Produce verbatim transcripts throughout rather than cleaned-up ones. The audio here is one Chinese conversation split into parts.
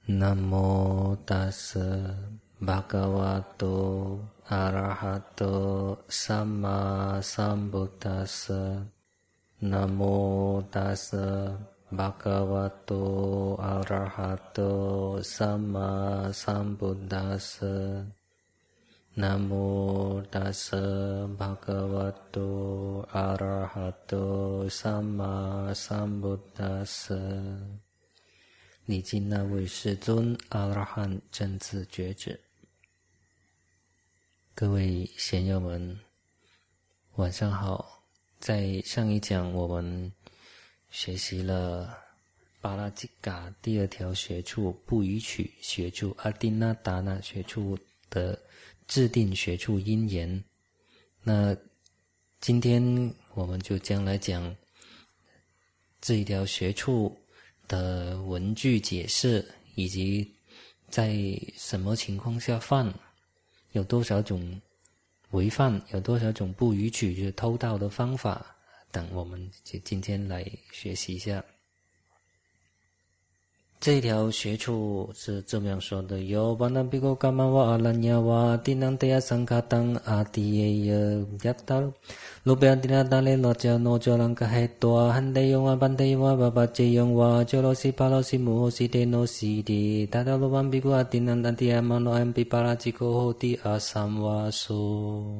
南无大舍巴嘎瓦多阿拉哈多萨玛萨布达舍。南无大舍巴嘎瓦多阿拉哈多萨玛萨布达舍。南无大舍巴嘎瓦多阿拉哈多萨玛萨布达舍。礼敬那位世尊阿罗汉正知觉者。各位贤友们，晚上好。在上一讲我们学习了巴拉吉嘎第二条学处不逾矩学处阿丁那达那学处的制定学处因缘。那今天我们就将来讲这一条学处的文句解释，以及在什么情况下犯，有多少种违犯，有多少种不逾矩就是偷盗的方法等，我们就今天来学习一下。这一条学处是这么样说的：有巴那比古伽玛瓦阿兰雅瓦蒂南德亚桑卡当阿蒂耶耶亚达鲁贝阿蒂那达雷罗加诺加朗卡黑多汉德用瓦班德用瓦巴巴杰用瓦就罗西巴罗西姆hồ西德诺西迪达达鲁班比古阿蒂南达蒂亚玛诺安比巴拉吉古hồ蒂阿三瓦苏。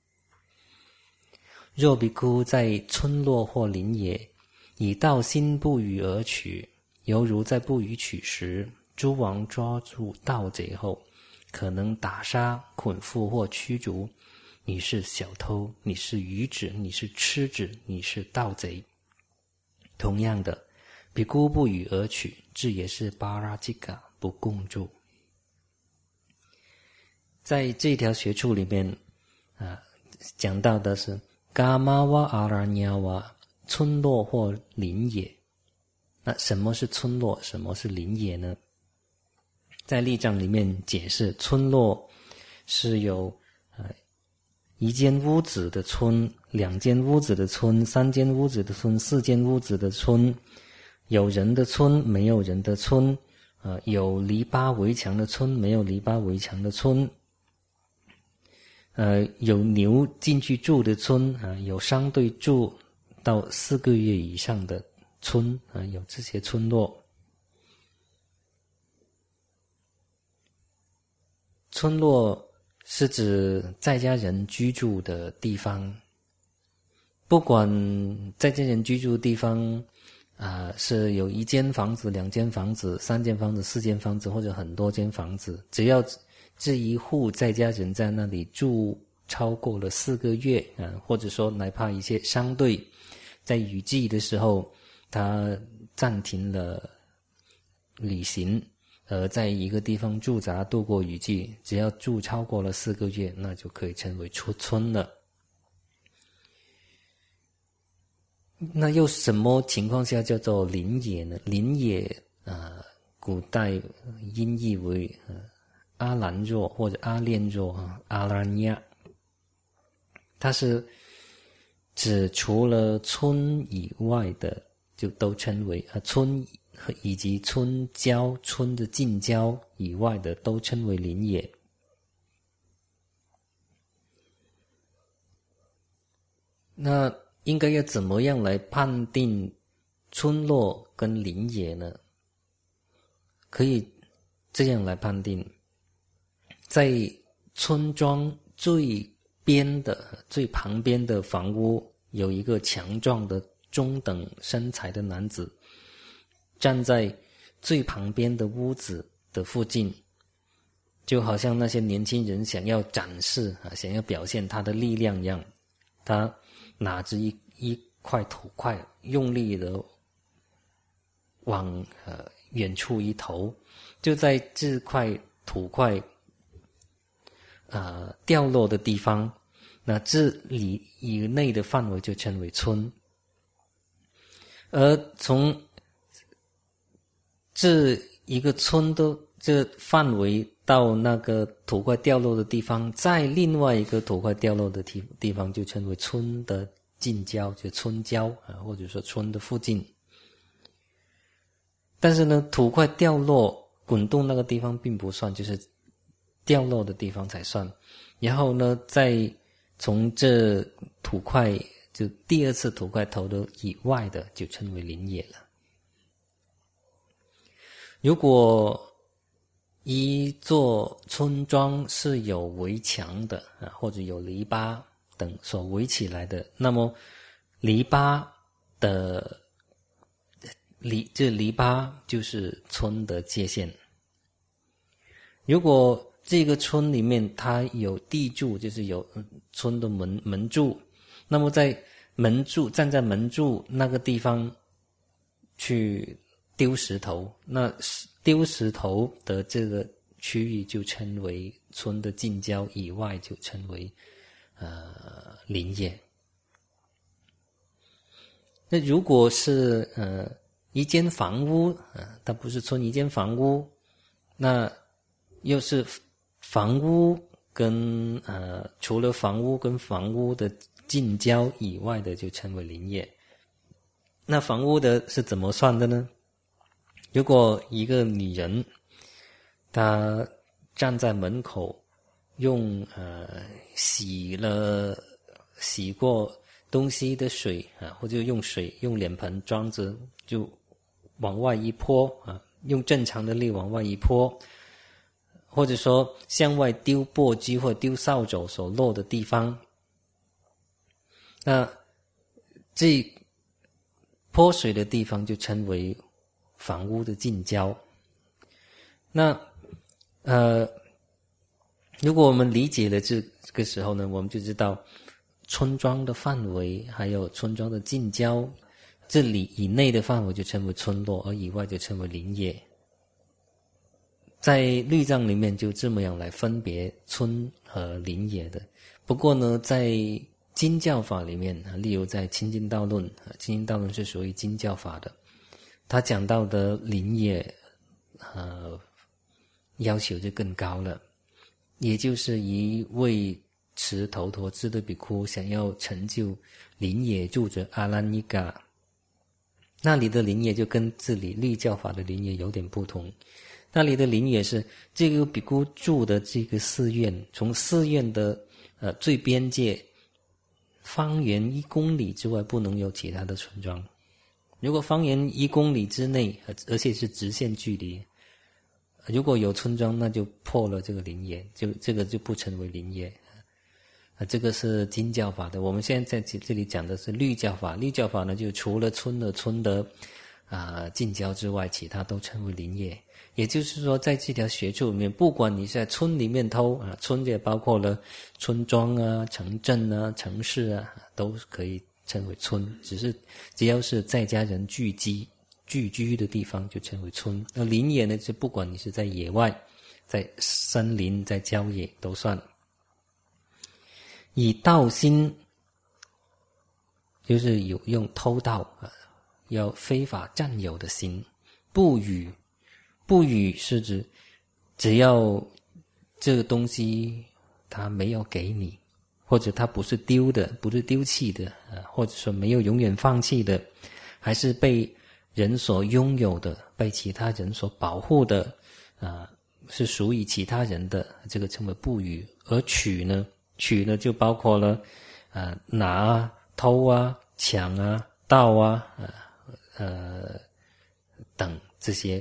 若比丘在村落或林野，以道心不语而取，犹如在不逾矩时，诸王抓住盗贼后，可能打杀、捆缚或驱逐。你是小偷，你是愚子，你是痴子，你是盗贼。同样的，比丘不语而取，这也是巴拉吉嘎不共住。在这条学处里面，啊，讲到的是伽玛瓦阿拉尼瓦村落或林野。那什么是村落，什么是林野呢？在例章里面解释，村落是有呃一间屋子的村，两间屋子的村，三间屋子的村，四间屋子的村，有人的村，没有人的村，呃有篱笆围墙的村，没有篱笆围墙的村，呃有牛进去住的村，啊、呃、有商队住到四个月以上的村，啊，有这些村落。村落是指在家人居住的地方，不管在家人居住的地方啊、呃、是有一间房子、两间房子、三间房子、四间房子或者很多间房子，只要这一户在家人在那里住超过了四个月啊、呃，或者说哪怕一些商队在雨季的时候他暂停了旅行，而在一个地方驻扎度过雨季，只要住超过了四个月，那就可以称为出村了。那又什么情况下叫做林野呢？林野呃，古代音译为、呃、阿兰若或者阿练若啊，阿兰亚，它是指除了村以外的就都称为啊村，以及村郊、村的近郊以外的都称为林野。那应该要怎么样来判定村落跟林野呢？可以这样来判定，在村庄最边的、最旁边的房屋有一个强壮的中等身材的男子站在最旁边的屋子的附近，就好像那些年轻人想要展示啊，想要表现他的力量一样，他拿着一一块土块，用力的往呃远处一投，就在这块土块呃掉落的地方，那这里以内的范围就称为村。而从这一个村的这范围到那个土块掉落的地方，在另外一个土块掉落的地地方就称为村的近郊，就村郊啊，或者说村的附近。但是呢，土块掉落滚动那个地方并不算，就是掉落的地方才算。然后呢，再从这土块就第二次土块投的以外的，就称为林野了。如果一座村庄是有围墙的啊，或者有篱笆等所围起来的，那么篱笆的篱这篱笆就是村的界限。如果这个村里面它有地柱，就是有村的门门柱，那么在门柱站在门柱那个地方去丢石头，那丢石头的这个区域就称为村的近郊，以外就称为呃林野。那如果是呃一间房屋，呃它不是村，一间房屋，那又是房屋跟呃除了房屋跟房屋的近郊以外的就称为林野。那房屋的是怎么算的呢？如果一个女人她站在门口，用呃洗了洗过东西的水啊，或者用水用脸盆装着就往外一泼啊，用正常的力往外一泼，或者说向外丢簸箕或丢扫帚所落的地方，那这泼水的地方就称为房屋的近郊。那呃，如果我们理解了这这个时候呢，我们就知道村庄的范围还有村庄的近郊，这里以内的范围就称为村落，而以外就称为林野。在律藏里面就这么样来分别村和林野的。不过呢，在经教法里面，例如在清净道论，清净道论是属于经教法的，他讲到的林野呃要求就更高了。也就是一位持头陀制的比丘想要成就林野住者阿兰尼嘎，那里的林野就跟这里律教法的林野有点不同。那里的林野是这个比丘住的这个寺院，从寺院的呃最边界方圆一公里之外不能有其他的村庄。如果方圆一公里之内，而且是直线距离，如果有村庄，那就破了这个林野，就这个就不成为林野。啊，这个是经教法的。我们现在在这里讲的是律教法。律教法呢，就除了村的村的啊、呃、近郊之外，其他都称为林野。也就是说，在这条学处里面，不管你是在村里面偷啊，村也包括了村庄啊、城镇啊、城市啊，都可以称为村。只是只要是在家人聚集聚居的地方，就称为村。那林野呢，是不管你是在野外、在森林、在郊野都算。以盗心，就是有用偷盗啊，要非法占有的心。不语，不语是指只要这个东西它没有给你，或者它不是丢的，不是丢弃的啊，或者说没有永远放弃的，还是被人所拥有的，被其他人所保护的啊，是属于其他人的，这个称为不语。而取呢？取呢就包括了呃拿啊、偷啊、抢啊、盗啊、呃呃等这些。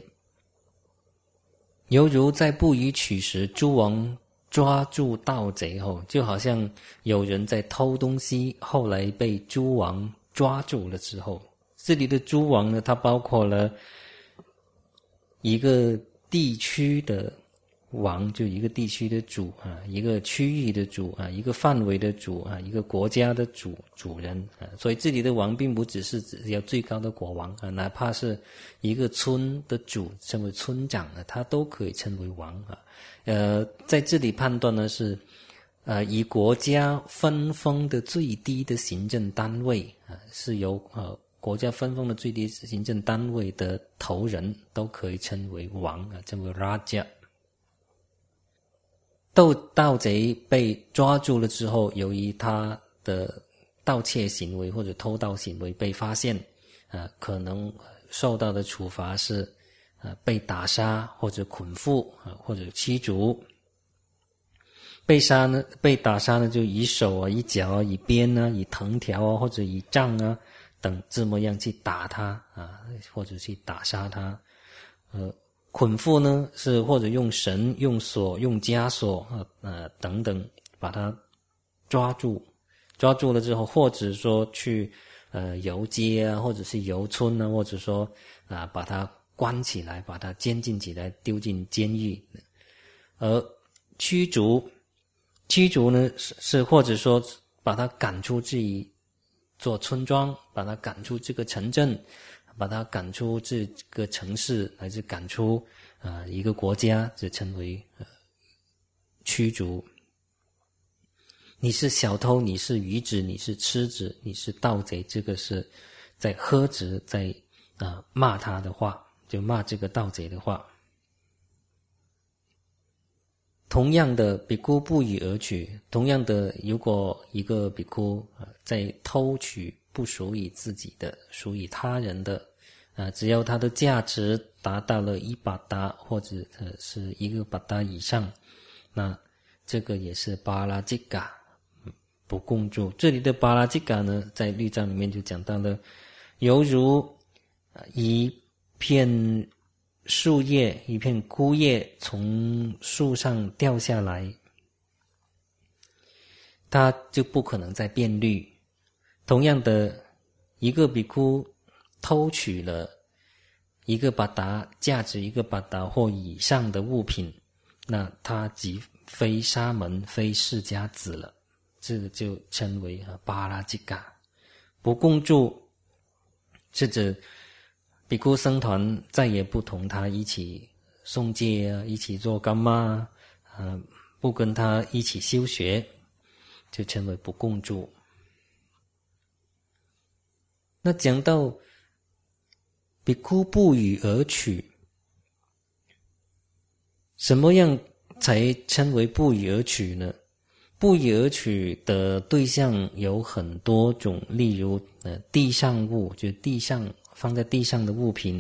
犹如在不予取时，诸王抓住盗贼后，就好像有人在偷东西，后来被诸王抓住了之后，这里的诸王呢，它包括了一个地区的王，就一个地区的主啊，一个区域的主啊，一个范围的主啊，一个国家的主主人啊。所以这里的王并不只是只要最高的国王啊，哪怕是一个村的主称为村长啊，他都可以称为王啊。呃，在这里判断呢是呃以国家分封的最低的行政单位啊，是由呃国家分封的最低行政单位的头人都可以称为王啊，称为 Raja。盗盗贼被抓住了之后，由于他的盗窃行为或者偷盗行为被发现，呃，可能受到的处罚是呃被打杀或者捆缚啊或者驱逐。被杀呢，被打杀呢，就以手啊、以脚啊、以鞭啊、以藤条啊，或者以杖啊等这么样去打他啊，或者去打杀他。呃，捆缚呢是或者用绳、用锁、用枷锁啊呃等等把他抓住，抓住了之后，或者说去呃游街啊，或者是游村啊，或者说啊、呃、把他关起来，把他监禁起来，丢进监狱。而驱逐。驱逐呢是是或者说把他赶出这一座村庄，把他赶出这个城镇，把他赶出这个城市，乃至赶出啊、呃、一个国家，就称为呃驱逐。你是小偷，你是愚子，你是痴子，你是盗贼，这个是在呵斥，在啊、呃、骂他的话，就骂这个盗贼的话。同样的，比丘不以而取。同样的，如果一个比丘啊在偷取不属于自己的、属于他人的啊，只要它的价值达到了一巴达或者呃是一个巴达以上，那这个也是巴拉吉嘎，不共住。这里的巴拉吉嘎呢，在律章里面就讲到了，犹如一片树叶，一片枯叶从树上掉下来，它就不可能再变绿。同样的，一个比丘偷取了一个巴达，价值一个巴达或以上的物品，那他即非沙门，非释迦子了，这个就称为巴拉吉嘎。不共住是指比丘僧团再也不同他一起诵戒啊，一起做干妈啊，不跟他一起修学，就称为不共住。那讲到比丘不与而取，什么样才称为不与而取呢？不与而取的对象有很多种，例如呃地上物，就地上放在地上的物品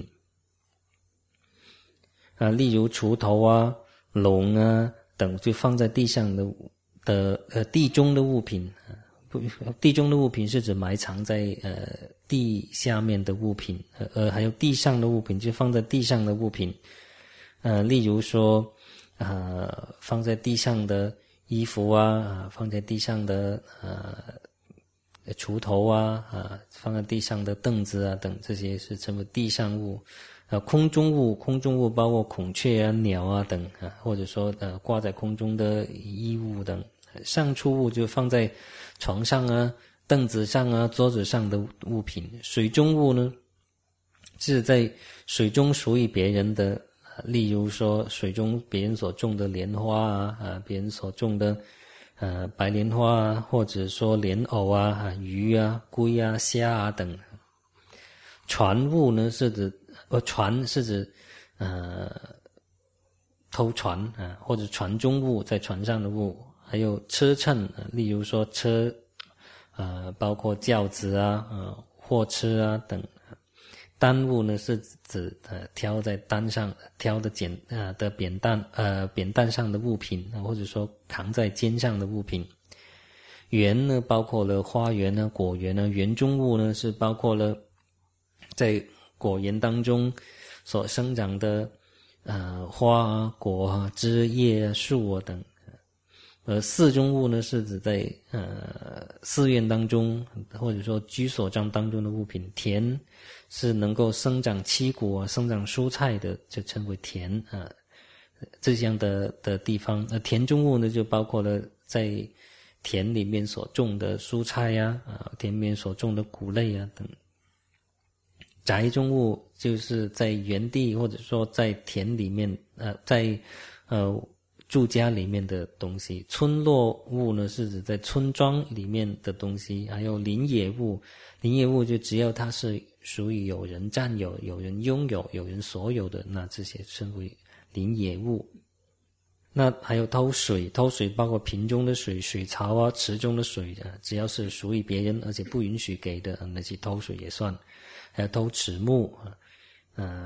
啊，例如锄头啊、笼啊等，就放在地上的的呃地中的物品。不，地中的物品是指埋藏在呃地下面的物品，呃呃还有地上的物品，就放在地上的物品。呃，例如说，呃，放在地上的衣服啊，放在地上的呃锄头啊，啊，放在地上的凳子啊等，这些是称为地上物。呃，空中物，空中物包括孔雀啊、鸟啊等啊，或者说呃挂在空中的衣物等。上出物就放在床上啊、凳子上啊、桌子上的物品。水中物呢，是在水中属于别人的，例如说水中别人所种的莲花啊，啊别人所种的呃白莲花啊，或者说莲藕啊、啊鱼啊、龟啊、虾啊等。船物呢是指呃船是指呃偷船啊，或者船中物，在船上的物。还有车乘，例如说车，呃，包括轿子啊、呃、货车啊等。担物呢是指呃挑在担上、挑的简呃的扁担呃扁担上的物品，或者说扛在肩上的物品。园呢包括了花园啊、果园啊，园中物呢是包括了在果园当中所生长的呃花啊、果啊、枝叶啊、树啊等。而寺中物呢，是指在呃寺院当中，或者说居所章当中的物品。田是能够生长七谷啊、生长蔬菜的，就称为田啊。这样的的地方，呃，田中物呢，就包括了在田里面所种的蔬菜呀、啊，啊，田里面所种的谷类啊等。宅中物就是在园地或者说在田里面，呃，在呃。住家里面的东西。村落物呢是指在村庄里面的东西。还有林野物，林野物就只要它是属于有人占有、有人拥有、有人所有的，那这些称为林野物。那还有偷水，偷水包括瓶中的水、水槽啊、池中的水啊，只要是属于别人而且不允许给的，那些偷水也算。还有偷齿木，呃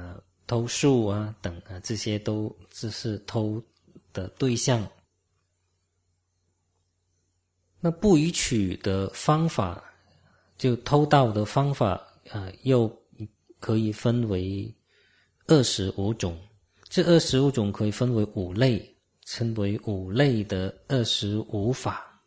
偷树啊等啊，这些都只是偷的对象。那不逾矩的方法，就偷盗的方法啊、呃，又可以分为二十五种。这二十五种可以分为五类，称为五类的二十五法。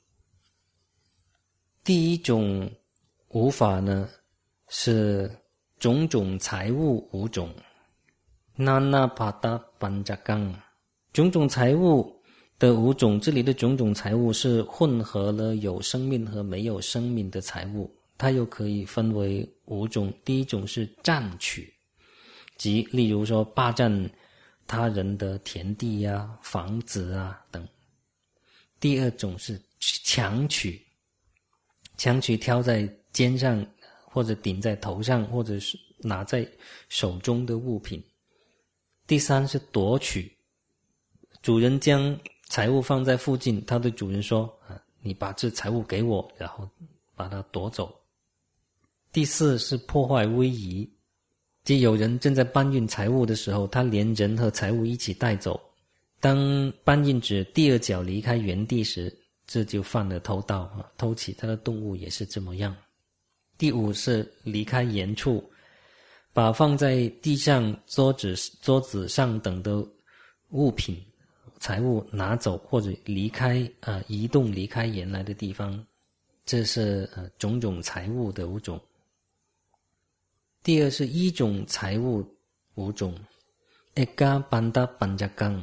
第一种五法呢，是种种财物五种。Nana Pada Panjagang， 种种财物的五种，这里的种种财物是混合了有生命和没有生命的财物，它又可以分为五种。第一种是占取，即例如说霸占他人的田地啊、房子啊等。第二种是强取，强取挑在肩上或者顶在头上或者是拿在手中的物品。第三是夺取，主人将财物放在附近，他对主人说啊，你把这财物给我，然后把它夺走。第四是破坏威仪，即有人正在搬运财物的时候，他连人和财物一起带走。当搬运者第二脚离开原地时，这就犯了偷盗啊，偷其他的动物也是这么样。第五是离开原处，把放在地上、桌子、桌子上等的物品、财物拿走，或者离开呃移动离开原来的地方。这是呃种种财物的五种。第二是一种财物五种 ，Eka Panda Panjagang，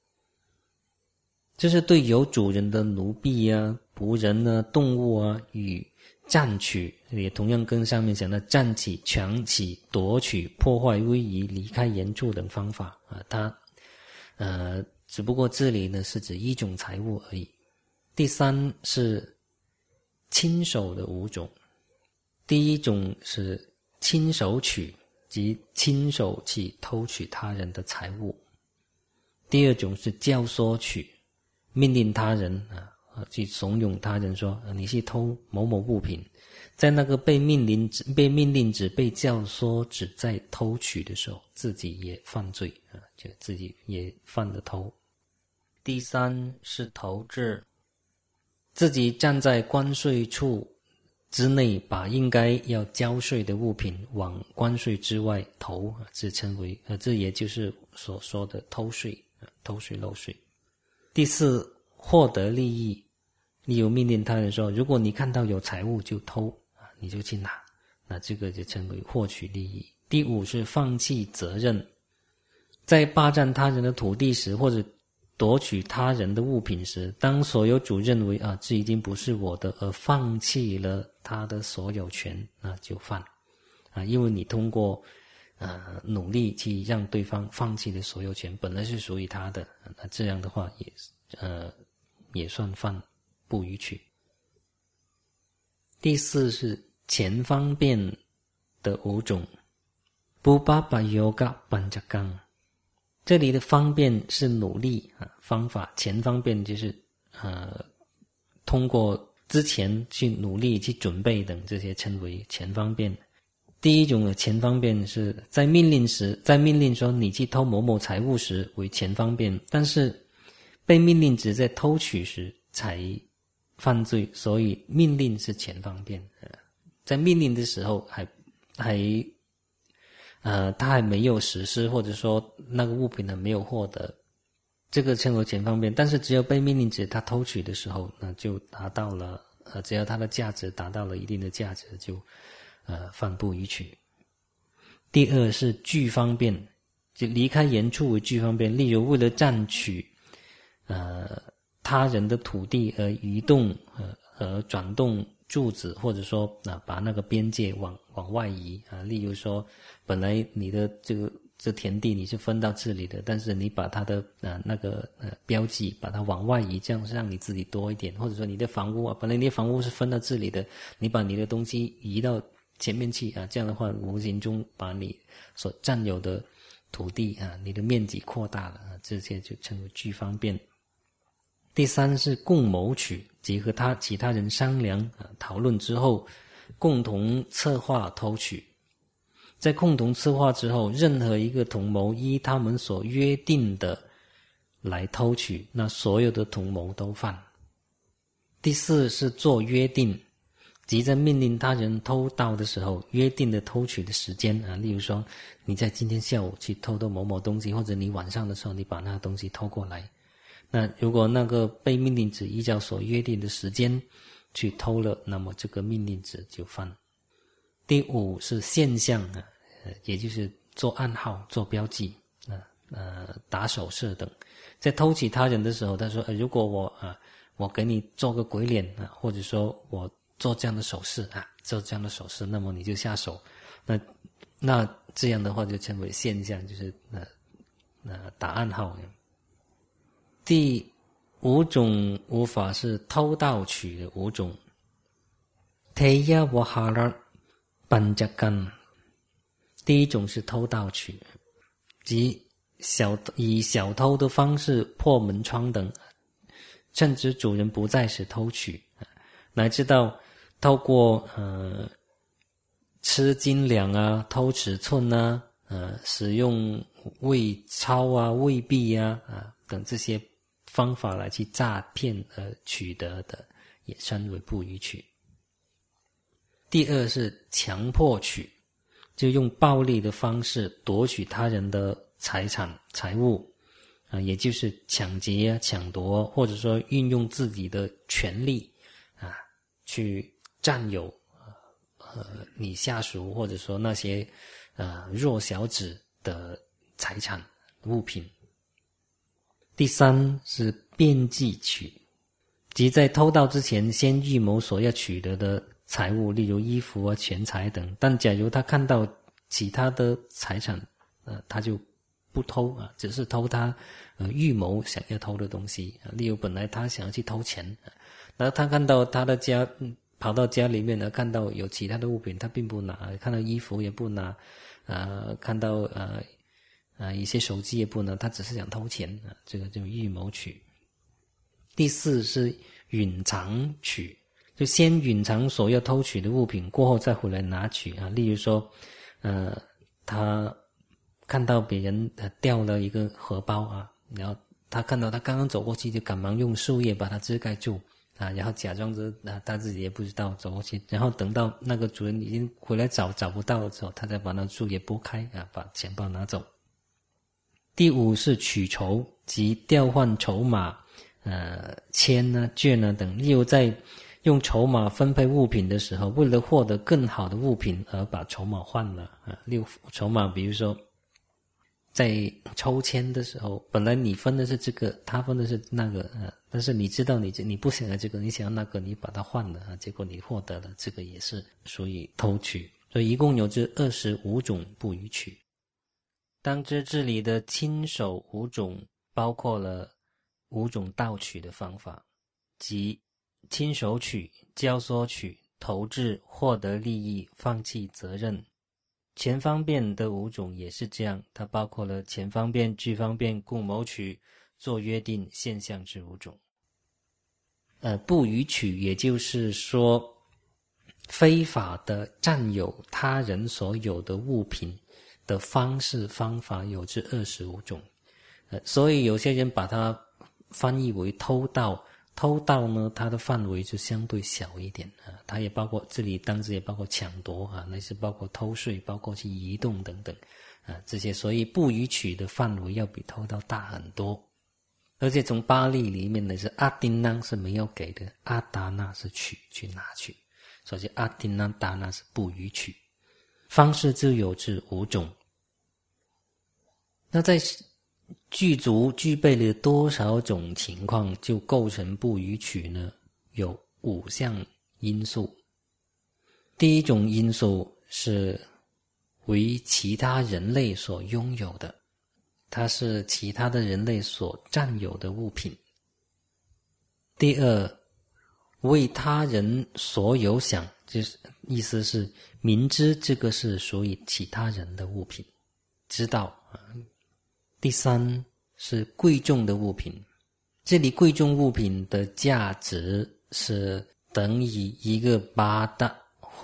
这是对有主人的奴婢啊、仆人啊、动物啊与占取，也同样跟上面讲的占取、强取、夺取、破坏威仪、离开原处等方法啊，它呃只不过这里呢是指一种财物而已。第三是亲手的五种，第一种是亲手取，即亲手去偷取他人的财物。第二种是教唆取，命令他人啊去怂恿他人说、啊、你去偷某某物品，在那个被命令被命令者被教唆者在偷取的时候，自己也犯罪啊，就自己也犯了偷。第三是投掷，自己站在关税处之内，把应该要交税的物品往关税之外投，这称为呃，这也就是所说的偷税，偷税漏税。第四，获得利益，例如命令他人说，如果你看到有财物就偷啊，你就去拿，那这个就称为获取利益。第五是放弃责任，在霸占他人的土地时，或者夺取他人的物品时，当所有主认为啊这已经不是我的，而放弃了他的所有权，那就犯啊，因为你通过呃努力去让对方放弃的所有权本来是属于他的，那这样的话也呃也算犯不逾矩。第四是前方便的五种 Bubaba Yoga Panjagang，这里的方便是努力啊，方法前方便就是呃通过之前去努力去准备等，这些称为前方便。第一种的前方便是在命令时，在命令说你去偷某某财物时为前方便，但是被命令者在偷取时才犯罪，所以命令是前方便。呃、在命令的时候还还呃，他还没有实施，或者说那个物品呢没有获得，这个称为前方便。但是只有被命令者他偷取的时候，那就达到了呃，只要它的价值达到了一定的价值，就呃犯不逾矩。第二是具方便，就离开原处为具方便。例如为了占取呃他人的土地而移动呃而转动柱子，或者说啊把那个边界往往外移啊，例如说本来你的这个这田地你是分到这里的，但是你把它的呃那个呃标记把它往外移，这样让你自己多一点。或者说你的房屋啊，本来你的房屋是分到这里的，你把你的东西移到前面去啊，这样的话无形中把你所占有的土地啊，你的面积扩大了啊，这些就称为具方便。第三是共谋取，即和他其他人商量啊讨论之后，共同策划偷取。 在共同策划之后，任何一个同谋依他们所约定的来偷取，那所有的同谋都犯。第四是做约定，即在命令他人偷盗的时候，约定的偷取的时间啊，例如说你在今天下午去偷偷某某东西，或者你晚上的时候你把那个东西偷过来，那如果那个被命令者依照所约定的时间去偷了，那么这个命令者就犯。第五是现象啊，也就是做暗号、做标记啊、呃、打手势等。在偷取他人的时候，他说、呃、如果我啊我给你做个鬼脸啊，或者说我做这样的手势啊，做这样的手势，那么你就下手。那那这样的话就称为现象，就是呃呃打暗号。第五种无法是偷盗取的五种。Teya wahara panjakan， 第一种是偷盗取，即小以小偷的方式破门窗等，趁知主人不在时偷取，乃至到透过呃吃斤两啊、偷尺寸啊、呃使用伪钞啊、伪币啊啊等这些方法来去诈骗而取得的，也称为不予取。第二是强迫取，就用暴力的方式夺取他人的财产财物啊，也就是抢劫啊、抢夺，或者说运用自己的权力啊去占有呃你下属或者说那些呃弱小者的财产物品。第三是变计取，即在偷盗之前先预谋所要取得的财物，例如衣服啊、钱财等，但假如他看到其他的财产呃他就不偷啊，只是偷他呃预谋想要偷的东西啊，例如本来他想要去偷钱，然后他看到他的家、嗯、跑到家里面呢，看到有其他的物品他并不拿，看到衣服也不拿，呃看到呃呃一些手机也不拿，他只是想偷钱啊，这个就预谋取。第四是允藏取，就先允藏所要偷取的物品，过后再回来拿取啊，例如说呃他看到别人呃掉了一个荷包啊，然后他看到他刚刚走过去，就赶忙用树叶把它遮盖住啊，然后假装着啊他自己也不知道走过去，然后等到那个主人已经回来找找不到的时候，他再把那树叶拨开啊，把钱包拿走。第五是取筹，即调换筹码、呃签啊、券啊等，例如在用筹码分配物品的时候，为了获得更好的物品而把筹码换了啊。例如筹码，比如说在抽签的时候，本来你分的是这个，他分的是那个，呃，但是你知道你你不想要这个，你想要那个，你把它换了啊，结果你获得了，这个也是属于偷取。所以一共有这二十五种不予取。当知这里的亲手五种包括了五种盗取的方法，即亲手取、教唆取、投掷、获得利益、放弃责任。前方便的五种也是这样，它包括了前方便、具方便、共谋取、做约定、现象之五种。呃，不予取也就是说非法的占有他人所有的物品的方式方法有这二十五种。呃，所以有些人把它翻译为偷盗，偷盗呢它的范围就相对小一点啊，它也包括这里当时也包括抢夺啊，那是包括偷税，包括去移动等等啊这些，所以不予取的范围要比偷盗大很多。而且从巴利里面呢，是阿丁囊是没有给的，阿达那是取去拿取，所以阿丁囊达那是不予取。方式就有这五种。那在具足具备了多少种情况就构成不予取呢？有五项因素。第一种因素是为其他人类所拥有的，它是其他的人类所占有的物品。第二，为他人所有想，就是意思是明知这个是属于其他人的物品，知道。第三是贵重的物品，这里贵重物品的价值是等于一个巴达或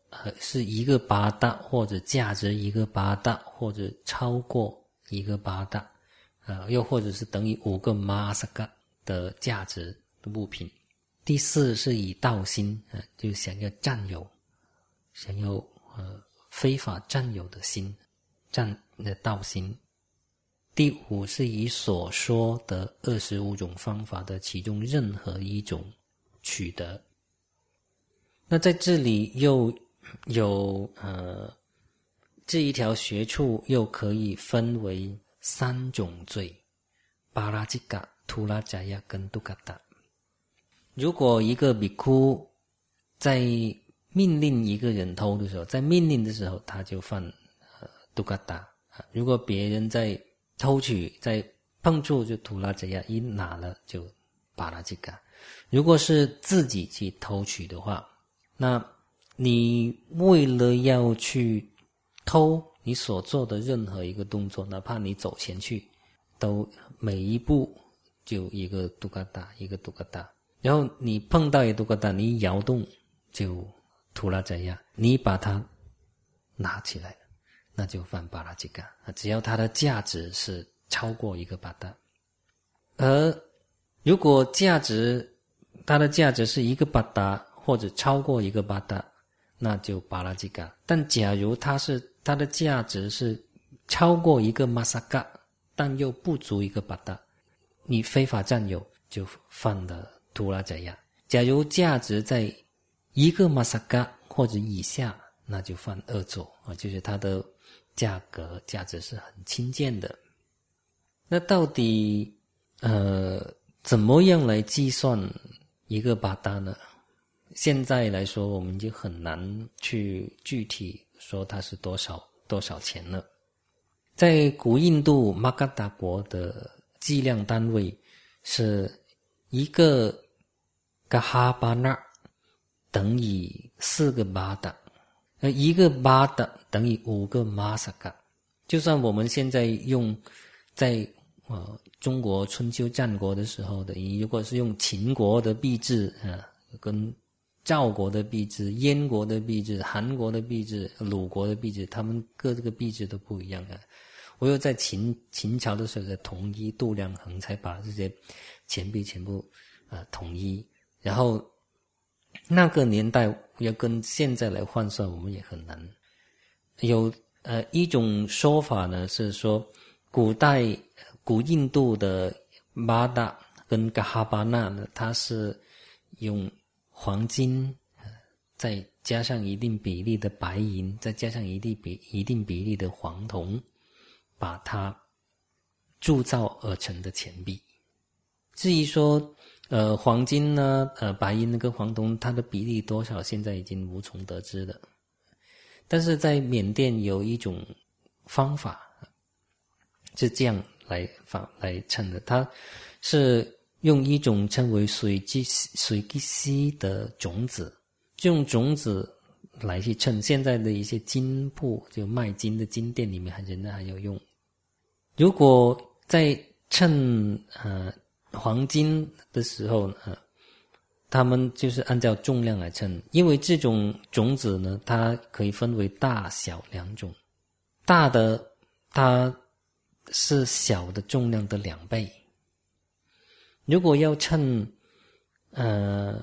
呃是一个八大，或者价值一个八大，或者超过一个八大，呃，又或者是等于五个玛萨嘎的价值的物品。第四是以盗心，呃，就想要占有，想要呃非法占有的心，占的盗心。第五是以所说的二十五种方法的其中任何一种取得。那在这里又有呃这一条学处又可以分为三种罪：巴拉吉嘎、图拉迦亚跟杜嘎达。如果一个比库在命令一个人偷的时候，在命令的时候他就犯呃杜嘎达；如果别人在偷取，在碰触就图拉迦亚，一拿了就巴拉吉嘎。如果是自己去偷取的话，那你为了要去偷，你所做的任何一个动作，哪怕你走前去，都每一步就一个杜嘎达，一个杜嘎达。然后你碰到一个杜嘎达，你摇动就图拉迦亚，你把它拿起来了，那就犯巴拉吉嘎。只要它的价值是超过一个巴达，而如果价值它的价值是一个巴达或者超过一个巴达，那就巴拉吉嘎。但假如它是它的价值是超过一个玛萨嘎，但又不足一个巴达，你非法占有就犯了图拉迦亚。假如价值在一个玛萨嘎或者以下，那就犯恶作啊，就是它的价格价值是很轻贱的。那到底呃怎么样来计算一个巴达呢？现在来说我们就很难去具体说它是多少多少钱了。在古印度马嘎达国的计量单位是一个嘎哈巴纳等于四个巴达，而一个巴达等于五个玛萨嘎。就算我们现在用在呃中国春秋战国的时候的，如果是用秦国的币制啊，跟赵国的币制、燕国的币制、韩国的币制、鲁国的币制，他们各这个币制都不一样啊。我又在秦秦朝的时候的统一度量衡，才把这些钱币全部呃统一。然后那个年代要跟现在来换算，我们也很难。有呃一种说法呢是说，古代古印度的巴达跟嘎哈巴纳呢，它是用黄金，再加上一定比例的白银，再加上一定比一定比例的黄铜，把它铸造而成的钱币。至于说呃黄金呢，呃白银跟黄铜它的比例多少，现在已经无从得知了。但是在缅甸有一种方法是这样来法来称的，它是用一种称为水基水基西的种子，用种子来去称。现在的一些金铺，就卖金的金店里面还仍然还有用。如果在称呃黄金的时候呢，呃他们就是按照重量来称，因为这种种子呢，它可以分为大小两种。大的它是小的重量的两倍。如果要称呃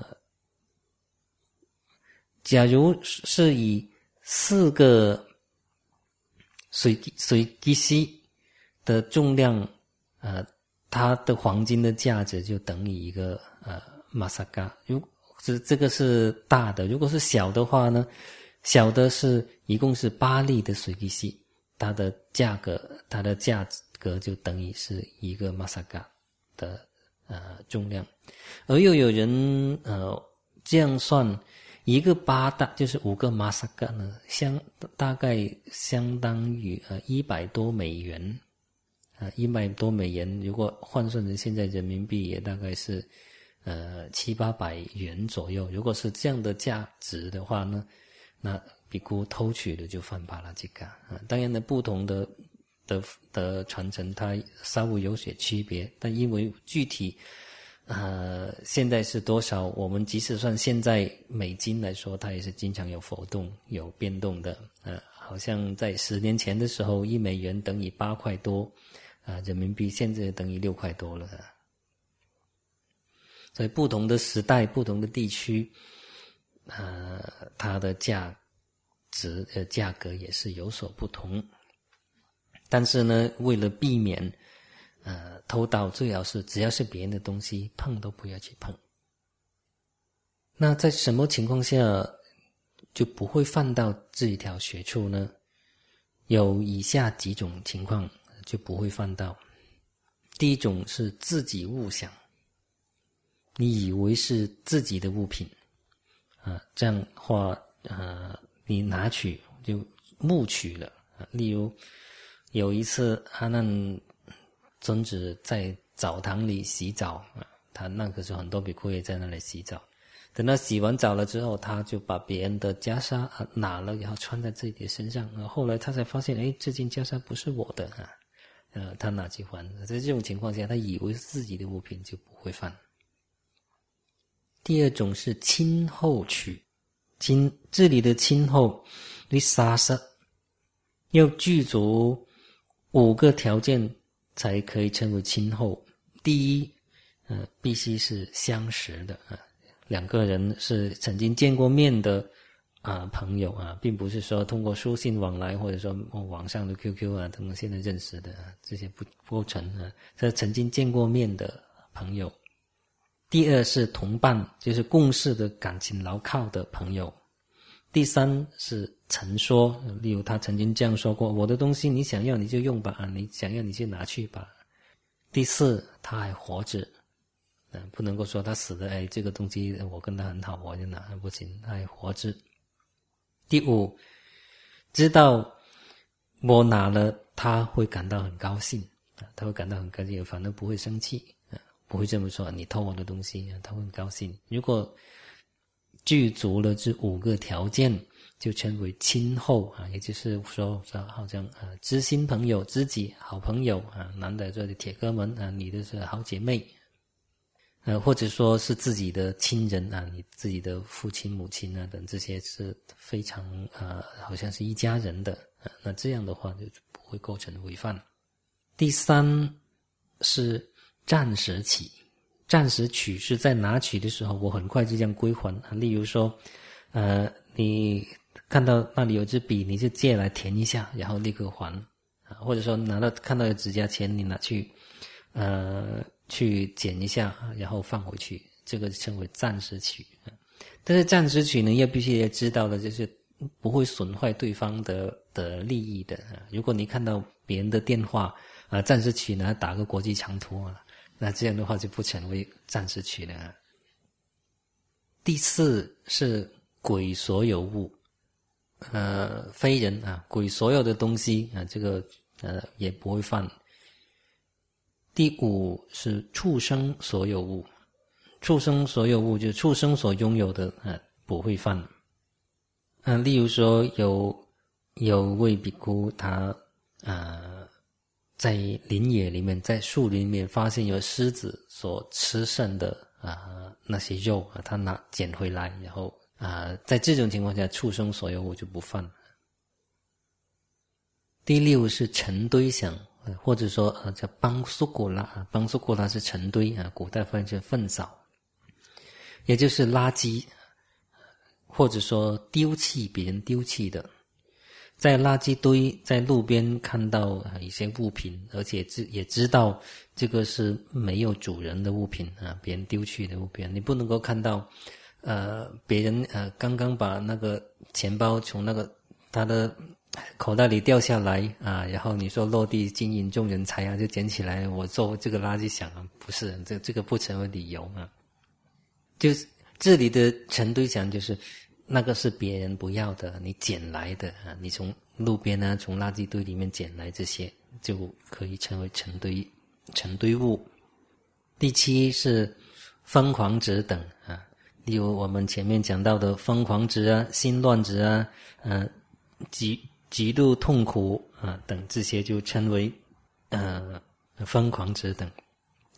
假如是以四个水水基西的重量，呃它的黄金的价值就等于一个呃玛萨嘎。如这这个是大的，如果是小的话呢，小的是一共是八粒的水基西，它的价格它的价格就等于是一个玛萨嘎的呃重量。而又有人呃这样算，一个巴达就是五个玛萨嘎呢，相大概相当于呃一百多美元。啊，一百多美元，如果换算成现在人民币，也大概是呃七八百元左右。如果是这样的价值的话呢，那比估偷取的就犯巴拉吉嘎啊。当然呢，不同的的的传承它稍微有些区别，但因为具体呃，现在是多少？我们即使算现在美金来说，它也是经常有浮动、有变动的。呃，好像在十年前的时候，一美元等于八块多，啊、呃，人民币现在等于六块多了。所以不同的时代、不同的地区，呃，它的价值、呃价格也是有所不同。但是呢，为了避免呃，偷盗，最好是只要是别人的东西，碰都不要去碰。那在什么情况下就不会犯到这一条学处呢？有以下几种情况就不会犯到。第一种是自己误想，你以为是自己的物品啊，这样的话呃，你拿取就误取了啊。例如有一次阿难尊者在澡堂里洗澡啊，他那个时候很多比丘也在那里洗澡。等他洗完澡了之后，他就把别人的袈裟啊拿了，然后穿在自己的身上。啊，后来他才发现，哎，这件袈裟不是我的啊，呃，他拿去还。在这种情况下，他以为是自己的物品，就不会犯。第二种是亲厚取，亲这里的亲厚，你杀杀要具足五个条件才可以称为亲厚。第一，呃，必须是相识的啊，两个人是曾经见过面的啊朋友啊，并不是说通过书信往来，或者说网上的 Q Q 啊等等现在认识的啊，这些不构成啊，这曾经见过面的朋友。第二是同伴，就是共事的感情牢靠的朋友。第三是曾说，例如他曾经这样说过，我的东西你想要你就用吧，啊，你想要你就拿去吧。第四，他还活着，呃、不能够说他死了，哎，这个东西我跟他很好，我就拿，不行，他还活着。第五，知道我拿了他会感到很高兴，他会感到很高兴，反而不会生气，不会这么说你偷我的东西，他会很高兴。如果具足了这五个条件，就称为亲厚啊，也就是说好像啊知心朋友、知己、好朋友啊，男的这里铁哥们啊，女的是好姐妹，呃，或者说是自己的亲人啊，你自己的父亲、母亲啊等这些是非常啊，好像是一家人的啊，那这样的话就不会构成违犯。第三是暂时起。暂时取是在拿取的时候，我很快就这样归还啊。例如说，呃，你看到那里有支笔，你就借来填一下，然后立刻还啊。或者说拿到看到有指甲钳，你拿去呃去剪一下，然后放回去，这个称为暂时取。但是暂时取呢，要必须要知道的就是不会损坏对方的的利益的啊。如果你看到别人的电话啊，暂时取呢打个国际长途啊。那这样的话就不成为暂时取了。第四是归所有物，呃，非人啊，归所有的东西啊，这个呃也不会犯。第五是畜生所有物，畜生所有物就是畜生所拥有的啊，不会犯。啊，例如说有有位比丘他啊。在林野里面，在树林里面发现有狮子所吃剩的啊、呃、那些肉啊，他拿捡回来，然后啊、呃，在这种情况下，畜生所有物就不犯。第六是成堆想，或者说呃叫邦苏古拉，邦苏古拉是成堆啊，古代翻译成粪扫，也就是垃圾，或者说丢弃别人丢弃的。在垃圾堆，在路边看到一些物品，而且也知道这个是没有主人的物品啊，别人丢弃的物品，你不能够看到，呃，别人呃刚刚把那个钱包从那个他的口袋里掉下来啊，然后你说落地金银众人财啊，就捡起来我做这个垃圾箱啊，不是，这这个不成为理由啊。就是这里的成堆想就是。那个是别人不要的，你捡来的啊，你从路边啊，从垃圾堆里面捡来这些，就可以称为成堆成堆物。第七是疯狂者等啊，例如我们前面讲到的疯狂者啊、心乱者啊、呃极极度痛苦啊等这些，就称为呃疯狂者等。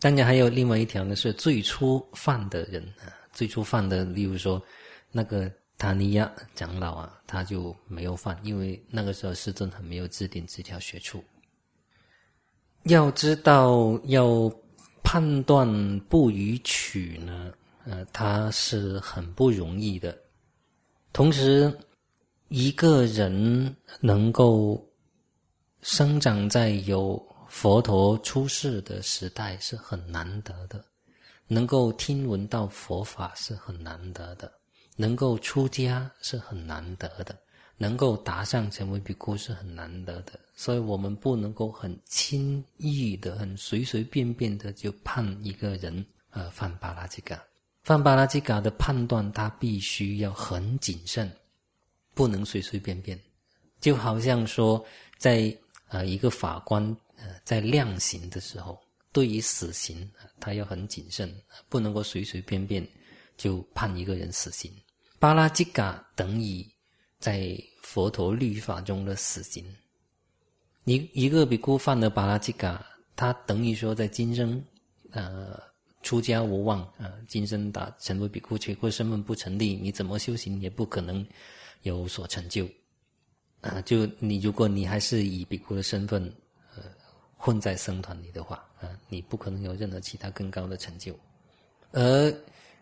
当然还有另外一条呢，是最初犯的人啊，最初犯的，例如说那个塔尼亚长老啊，他就没有犯，因为那个时候师尊还没有制定这条学处。要知道，要判断不逾矩呢，呃，它是很不容易的。同时，一个人能够生长在有佛陀出世的时代是很难得的，能够听闻到佛法是很难得的，能够出家是很难得的，能够达上成为比丘是很难得的。所以我们不能够很轻易的、很随随便便的就判一个人呃犯巴拉吉嘎。犯巴拉吉嘎的判断，他必须要很谨慎，不能随随便便。就好像说，在呃一个法官呃在量刑的时候，对于死刑，呃、他要很谨慎，不能够随随便便就判一个人死刑。巴拉吉嘎等于在佛陀律法中的死刑。一一个比丘犯了巴拉吉嘎，他等于说在今生呃出家无望啊、呃，今生打成为比丘，结果身份不成立，你怎么修行也不可能有所成就啊、呃！就你如果你还是以比丘的身份呃混在僧团里的话啊、呃，你不可能有任何其他更高的成就。而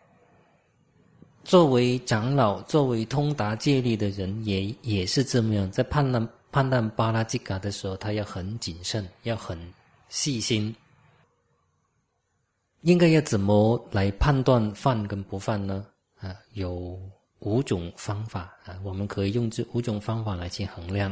作为长老，作为通达戒律的人，也也是这么样，在判断判断巴拉吉嘎的时候，他要很谨慎，要很细心。应该要怎么来判断犯跟不犯呢？啊，有五种方法啊，我们可以用这五种方法来去衡量。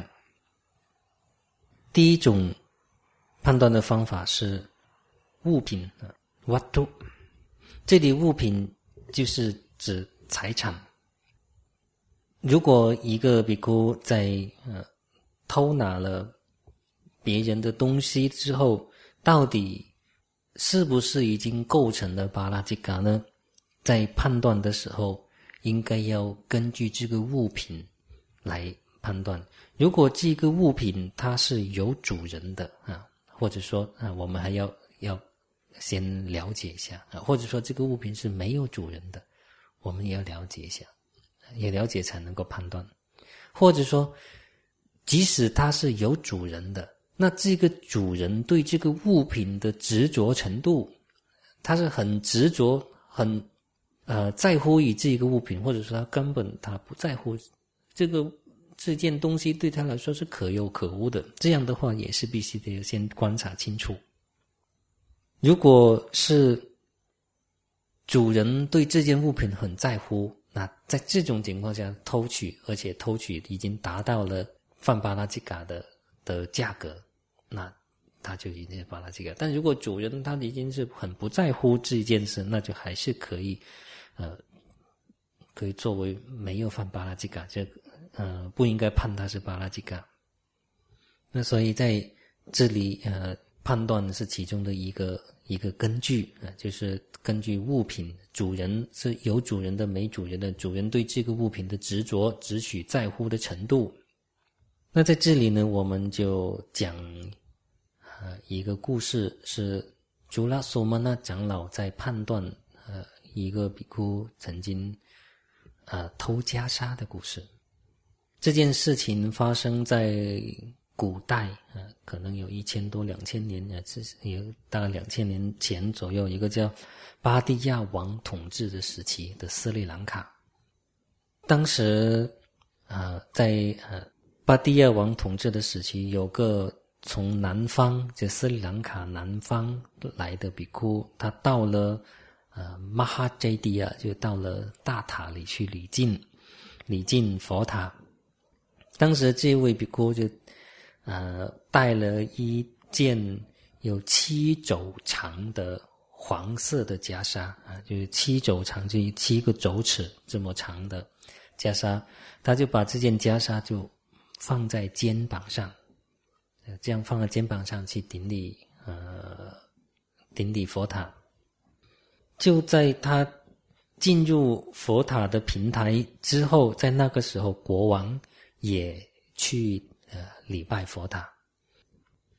第一种判断的方法是物品啊 ，watu。这里物品就是指财产。如果一个比丘在呃偷拿了别人的东西之后，到底是不是已经构成了巴拉吉嘎呢？在判断的时候，应该要根据这个物品来判断。如果这个物品它是有主人的啊，或者说啊，我们还要要先了解一下啊，或者说这个物品是没有主人的，我们也要了解一下，也了解才能够判断。或者说，即使它是有主人的，那这个主人对这个物品的执着程度，他是很执着、很呃在乎于这个物品，或者说他根本他不在乎这个这件东西对他来说是可有可无的，这样的话也是必须得先观察清楚。如果是主人对这件物品很在乎，那在这种情况下偷取，而且偷取已经达到了犯巴拉吉嘎的的价格，那他就已经是巴拉吉嘎。但如果主人他已经是很不在乎这件事，那就还是可以呃可以作为没有犯巴拉吉嘎，这呃不应该判他是巴拉吉嘎。那所以在这里呃判断是其中的一个一个根据啊、呃，就是根据物品主人是有主人的没主人的，主人对这个物品的执着执取在乎的程度。那在这里呢，我们就讲呃一个故事，是朱拉索曼那长老在判断呃一个比丘曾经呃偷袈裟的故事。这件事情发生在古代呃可能有一千多两千年呃有大概两千年前左右，一个叫巴蒂亚王统治的时期的斯里兰卡。当时呃在呃巴蒂亚王统治的时期，有个从南方就斯里兰卡南方来的比丘，他到了呃马哈杰迪亚，就到了大塔里去礼敬礼敬佛塔。当时这位比丘就呃带了一件有七肘长的黄色的袈裟啊，就是七肘长，就七个肘尺这么长的袈裟，他就把这件袈裟就放在肩膀上，这样放在肩膀上去顶礼呃顶礼佛塔。就在他进入佛塔的平台之后，在那个时候国王也去呃礼拜佛塔。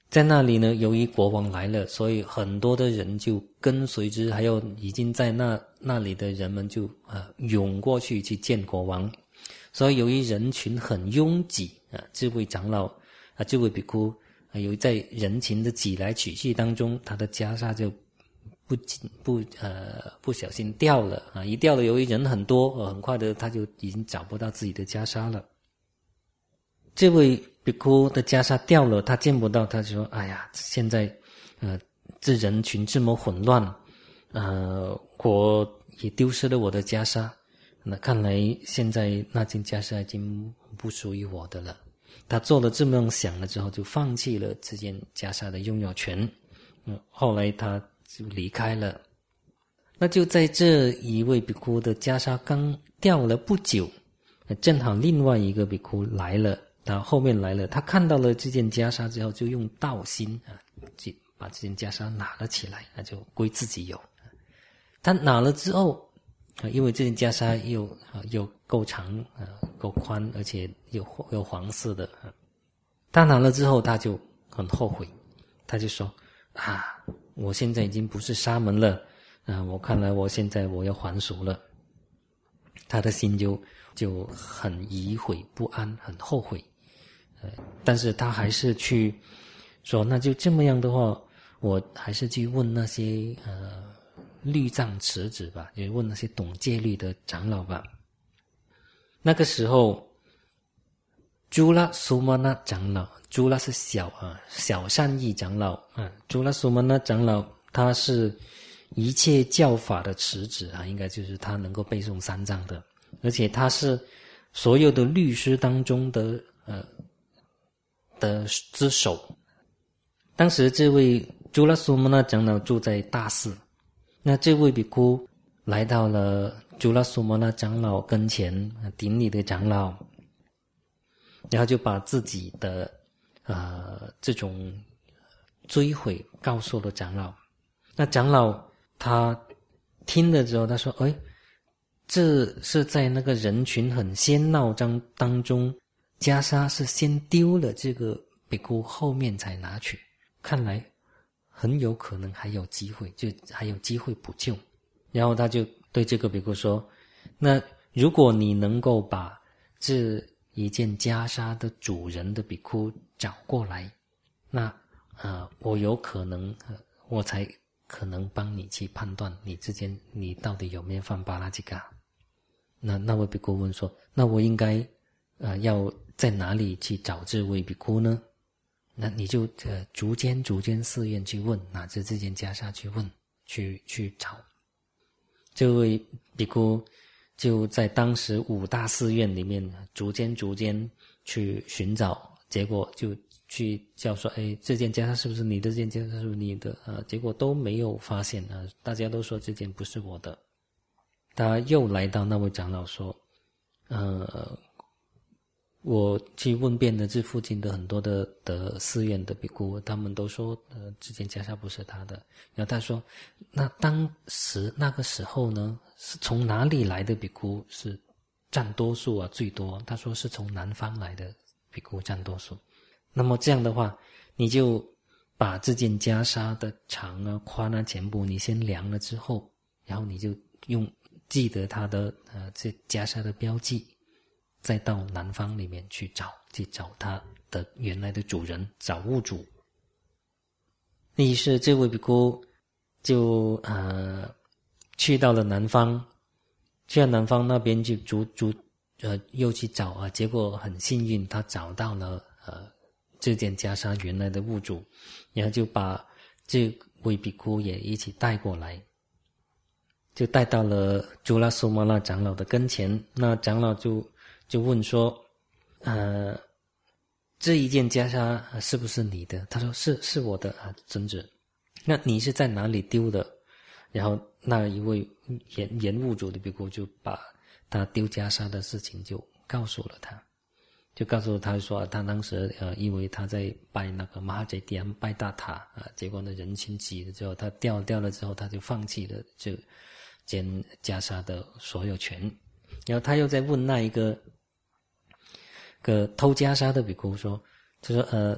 在那里呢，由于国王来了，所以很多的人就跟随之，还有已经在那那里的人们就啊、呃、涌过去去见国王。所以由于人群很拥挤啊，这位长老啊，这位比丘啊，由于在人群的挤来挤去当中，他的袈裟就不不呃不小心掉了啊，一掉了，由于人很多，呃、很快的他就已经找不到自己的袈裟了。这位比丘的袈裟掉了，他见不到，他就说：“哎呀，现在呃这人群这么混乱，呃我也丢失了我的袈裟。那看来现在那件袈裟已经不属于我的了。”他做了这么样想了之后，就放弃了这件袈裟的拥有权。嗯，后来他就离开了。那就在这一位比丘的袈裟刚掉了不久，正好另外一个比丘来了。他后面来了，他看到了这件袈裟之后，就用道心啊，就把这件袈裟拿了起来，那就归自己有。他拿了之后，啊，因为这件袈裟又啊又够长啊，够宽，而且又又黄色的啊，他拿了之后，他就很后悔，他就说：“啊，我现在已经不是沙门了，啊，我看来我现在我要还俗了。”他的心就就很疑悔不安，很后悔。呃，但是他还是去说，那就这么样的话，我还是去问那些呃律藏持子吧，也问那些懂戒律的长老吧。那个时候，朱拉苏玛那长老，朱拉是小啊小善意长老啊，朱拉苏玛那长老他是一切教法的持子啊，应该就是他能够背诵三藏的，而且他是所有的律师当中的呃。的之首。当时这位朱拉苏玛那长老住在大寺，那这位比丘来到了朱拉苏玛那长老跟前，顶礼的长老，然后就把自己的呃这种追悔告诉了长老。那长老他听了之后，他说：“哎，这是在那个人群很喧闹当当中。”袈裟是先丢了这个比丘，后面才拿取，看来很有可能还有机会，就还有机会补救。然后他就对这个比丘说：“那如果你能够把这一件袈裟的主人的比丘找过来，那呃，我有可能，呃、我才可能帮你去判断你之间你到底有没有犯巴拉吉嘎。”那那位比丘问说：“那我应该呃要在哪里去找这位比丘呢？”那你就呃逐间逐间寺院去问，拿着这件袈裟去问，去去找。这位比丘就在当时五大寺院里面逐间逐间去寻找，结果就去叫说：“哎，这件袈裟是不是你的？这件袈裟是不是你的？”啊，结果都没有发现啊，大家都说这件不是我的。他又来到那位长老说：“呃。”我去问遍了这附近的很多的的寺院的比丘，他们都说呃这件袈裟不是他的。然后他说：“那当时那个时候呢，是从哪里来的比丘是占多数啊？最多。”他说是从南方来的比丘占多数。那么这样的话，你就把这件袈裟的长啊、宽啊全部你先量了之后，然后你就用记得它的呃这袈裟的标记。再到南方里面去找，去找他的原来的主人，找物主。于是这位比丘就呃去到了南方，去到南方那边就逐逐呃又去找啊，结果很幸运，他找到了呃这件袈裟原来的物主，然后就把这位比丘也一起带过来，就带到了朱拉苏玛那长老的跟前。那长老就就问说：“呃，这一件袈裟是不是你的？”他说：“是，是我的啊，尊者。”那你是在哪里丢的？然后那一位原原物主的比丘就把他丢袈裟的事情就告诉了他，就告诉他说，他当时呃，因为他在拜那个马哈杰迪安拜大塔啊，结果呢人群挤了之后，他掉掉了之后，他就放弃了这件袈裟的所有权。然后他又在问那一个个偷袈裟的比丘说：“就说呃，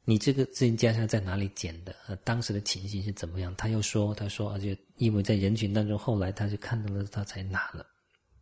你这个这件袈裟在哪里捡的？呃，当时的情形是怎么样？他又说，他说，而且因为在人群当中，后来他就看到了，他才拿了。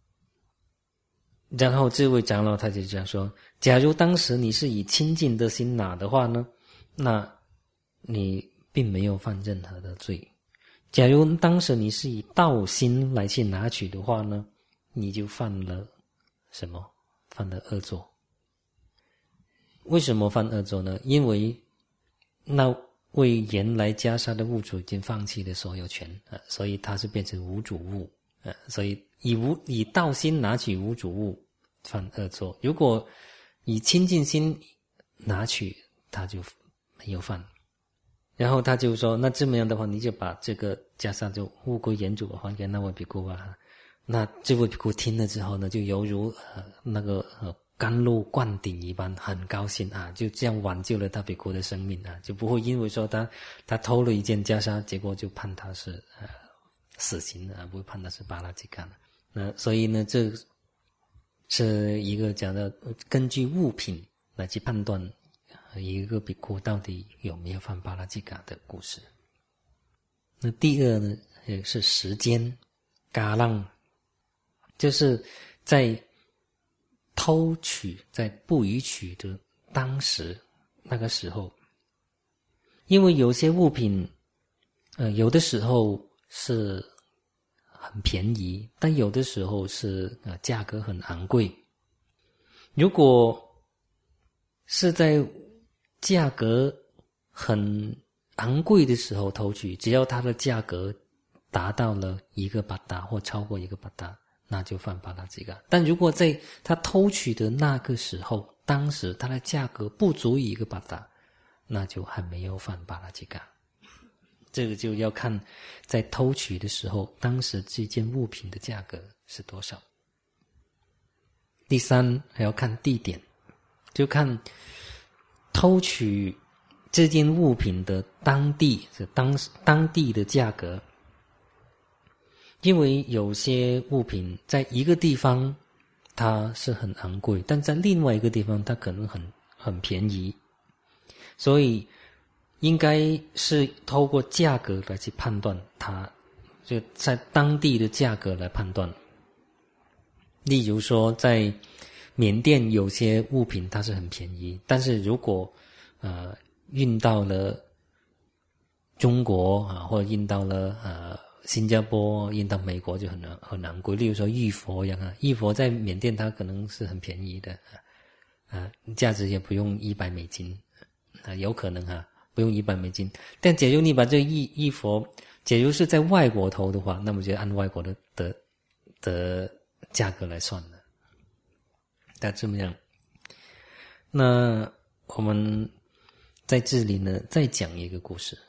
然后这位长老他就这样说：假如当时你是以清净的心拿的话呢，那你并没有犯任何的罪；假如当时你是以道心来去拿取的话呢，你就犯了什么？犯了恶作。为什么犯恶作呢？因为那位原来袈裟的物主已经放弃了所有权，呃、所以他是变成无主物，呃、所以以无以道心拿取无主物犯恶作。如果以清净心拿取，他就没有犯。然后他就说，那这么样的话，你就把这个袈裟就物归原主，还给那位比丘啊。那这位比丘听了之后呢，就犹如呃那个呃甘露灌顶一般，很高兴啊，就这样挽救了大比丘的生命啊，就不会因为说他他偷了一件袈裟，结果就判他是呃死刑啊，不会判他是巴拉吉干了。那所以呢，这是一个讲的根据物品来去判断一个比丘到底有没有犯巴拉吉嘎的故事。那第二呢，也是时间嘎浪，就是在偷取在不予取的当时那个时候，因为有些物品呃有的时候是很便宜，但有的时候是呃价格很昂贵。如果是在价格很昂贵的时候偷取，只要它的价格达到了一个巴达或超过一个巴达，那就犯巴拉吉嘎。但如果在他偷取的那个时候，当时它的价格不足以一个巴达，那就还没有犯巴拉吉嘎。这个就要看在偷取的时候，当时这件物品的价格是多少。第三，还要看地点，就看偷取这件物品的当地是当当地的价格。因为有些物品在一个地方它是很昂贵，但在另外一个地方它可能很很便宜，所以应该是透过价格来去判断它，就在当地的价格来判断。例如说在缅甸有些物品它是很便宜，但是如果呃运到了中国啊，或者运到了呃新加坡，运到美国就很很昂贵。例如说玉佛一样啊，玉佛在缅甸它可能是很便宜的啊，价值也不用一百美金啊，有可能啊不用一百美金。但假如你把这玉玉佛，假如是在外国投的话，那么就按外国的的的价格来算了。那这么样，那我们在这里呢再讲一个故事。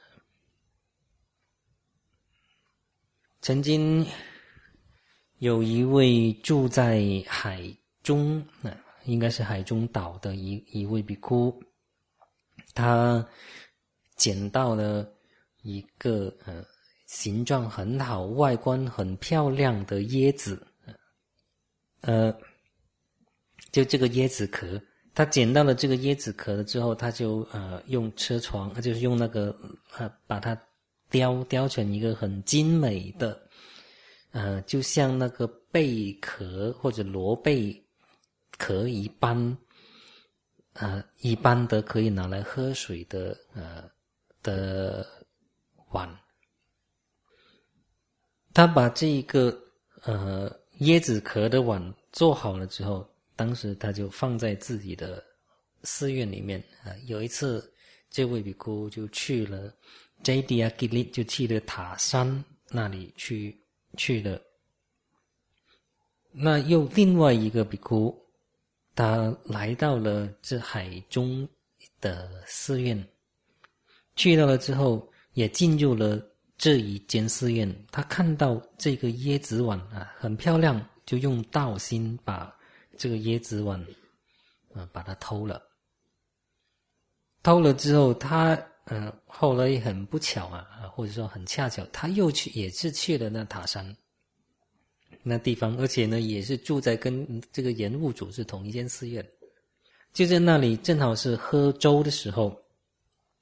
曾经有一位住在海中，呃、应该是海中岛的一一位比丘，他捡到了一个呃形状很好、外观很漂亮的椰子，呃，就这个椰子壳，他捡到了这个椰子壳了之后，他就呃用车床，就是用那个呃把它雕雕成一个很精美的，呃，就像那个贝壳或者螺贝壳一般，呃，一般的可以拿来喝水的呃的碗。他把这个呃椰子壳的碗做好了之后，当时他就放在自己的寺院里面啊、呃。有一次，这位比丘就去了Jayadiyagiri，就去了塔山那里去去了。那又另外一个比丘，他来到了这海中的寺院，去到了之后，也进入了这一间寺院。他看到这个椰子碗啊，很漂亮，就用道心把这个椰子碗啊把它偷了。偷了之后，他嗯，后来很不巧啊，或者说很恰巧，他又去，也是去了那塔山那地方，而且呢，也是住在跟这个原物主是同一间寺院。就在那里，正好是喝粥的时候，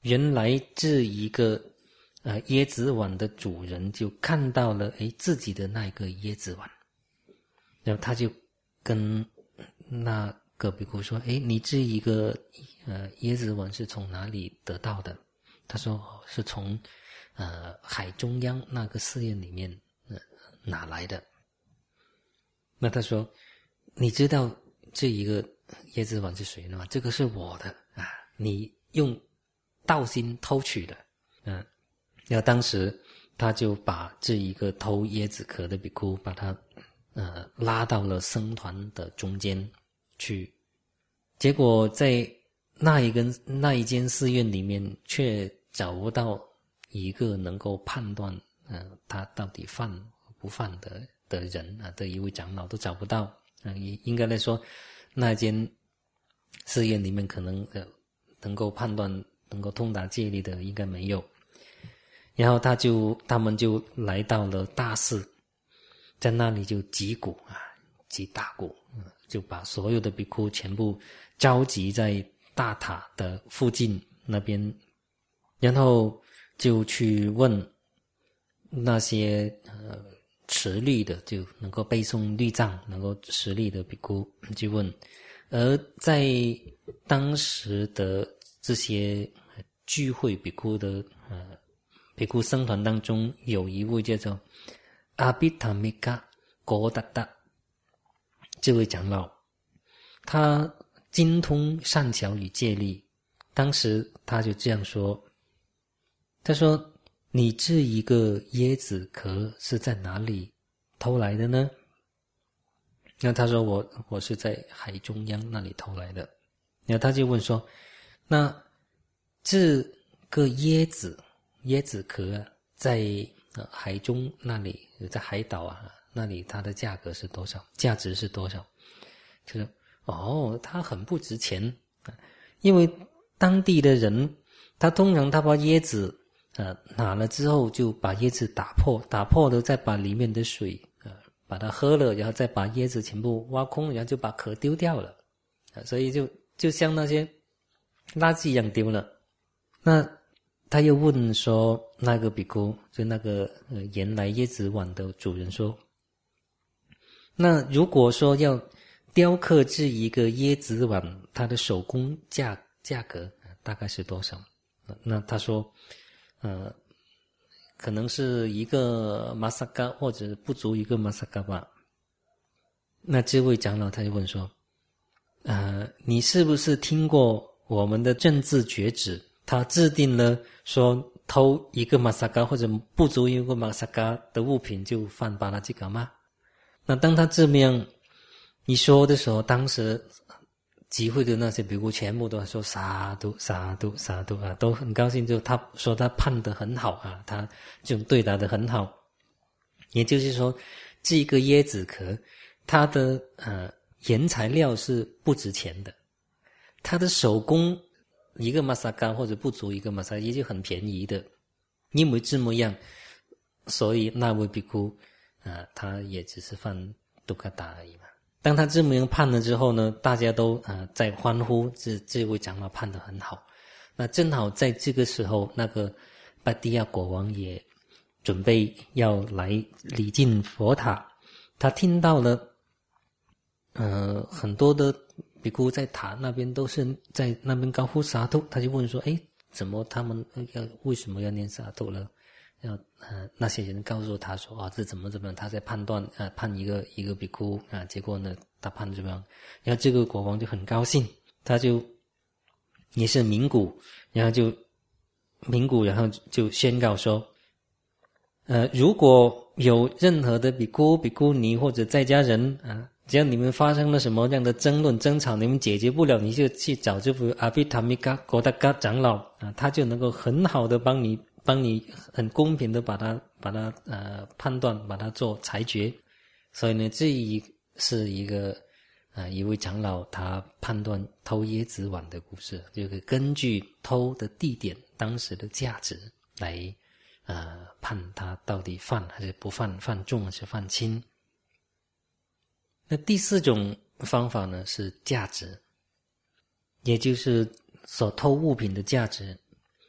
原来这一个呃椰子碗的主人就看到了诶自己的那个椰子碗，然后他就跟那个比丘说：“诶，你这一个呃椰子碗是从哪里得到的？”他说：“是从呃海中央那个寺院里面呃拿来的。”那他说：“你知道这一个椰子碗是谁的吗？这个是我的啊！你用盗心偷取的。”嗯，然后当时他就把这一个偷椰子壳的比丘，把他呃拉到了僧团的中间去。结果在那一根那一间寺院里面，却找不到一个能够判断呃他到底犯不犯的的人啊的一位长老都找不到啊，应应该来说，那间寺院里面可能呃能够判断能够通达戒律的应该没有。然后他就他们就来到了大寺，在那里就击鼓啊，击大鼓，就把所有的比丘全部召集在大塔的附近那边，然后就去问那些呃持律的，就能够背诵律藏、能够持律的比丘，就问。而在当时的这些聚会比丘的呃比丘僧团当中，有一位叫做阿毗达米嘎果达达这位长老，他精通善巧与戒律。当时他就这样说，他说：“你这一个椰子壳是在哪里偷来的呢？”那他说我我是在海中央那里偷来的。然后他就问说：“那这个椰子椰子壳啊，在呃海中那里，在海岛啊那里，它的价格是多少？价值是多少？”就是哦，它很不值钱，因为当地的人，他通常他把椰子呃拿了之后，就把椰子打破，打破了再把里面的水呃把它喝了，然后再把椰子全部挖空，然后就把壳丢掉了，啊，所以就就像那些垃圾一样丢了。那他又问说，那个比丘就那个呃原来椰子碗的主人说，那如果说要雕刻制一个椰子碗，它的手工价价格大概是多少？那他说，呃，可能是一个马萨嘎或者不足一个马萨嘎吧。那这位长老他就问说，呃，你是不是听过我们的政治决旨？他制定了说偷一个马萨嘎或者不足一个马萨嘎的物品就犯巴拉吉嘎吗？那当他这么样一说的时候，当时集会的那些比丘全部都说萨度萨度萨度啊，都很高兴，就他说他判得很好啊，他就对答得很好。也就是说，这个椰子壳它的呃原材料是不值钱的，它的手工一个马萨嘎或者不足一个马萨嘎也就很便宜的，因为这么样，所以那位比丘啊、呃，他也只是犯杜卡达而已嘛。当他这么样判了之后呢，大家都呃在欢呼这这位长老判得很好。那正好在这个时候，那个巴蒂亚国王也准备要来礼敬佛塔，他听到了呃很多的比丘在塔那边都是在那边高呼萨埵，他就问说：“哎，怎么他们要为什么要念萨埵了？”要呃那些人告诉他说啊，这怎么怎么样，他在判断啊、呃、判一个一个比丘啊，结果呢他判怎么样？然后这个国王就很高兴，他就也是鸣鼓，然后就鸣鼓，然后就宣告说，呃，如果有任何的比丘、比丘尼或者在家人啊，只要你们发生了什么样的争论、争吵，你们解决不了，你就去找这位阿毗达米嘎果达嘎长老啊，他就能够很好的帮你。帮你很公平的把它把它呃判断，把它做裁决。所以呢，这一是一个呃一位长老他判断偷椰子碗的故事，就可以根据偷的地点、当时的价值来呃判他到底犯还是不犯，犯重还是犯轻。那第四种方法呢是价值，也就是所偷物品的价值。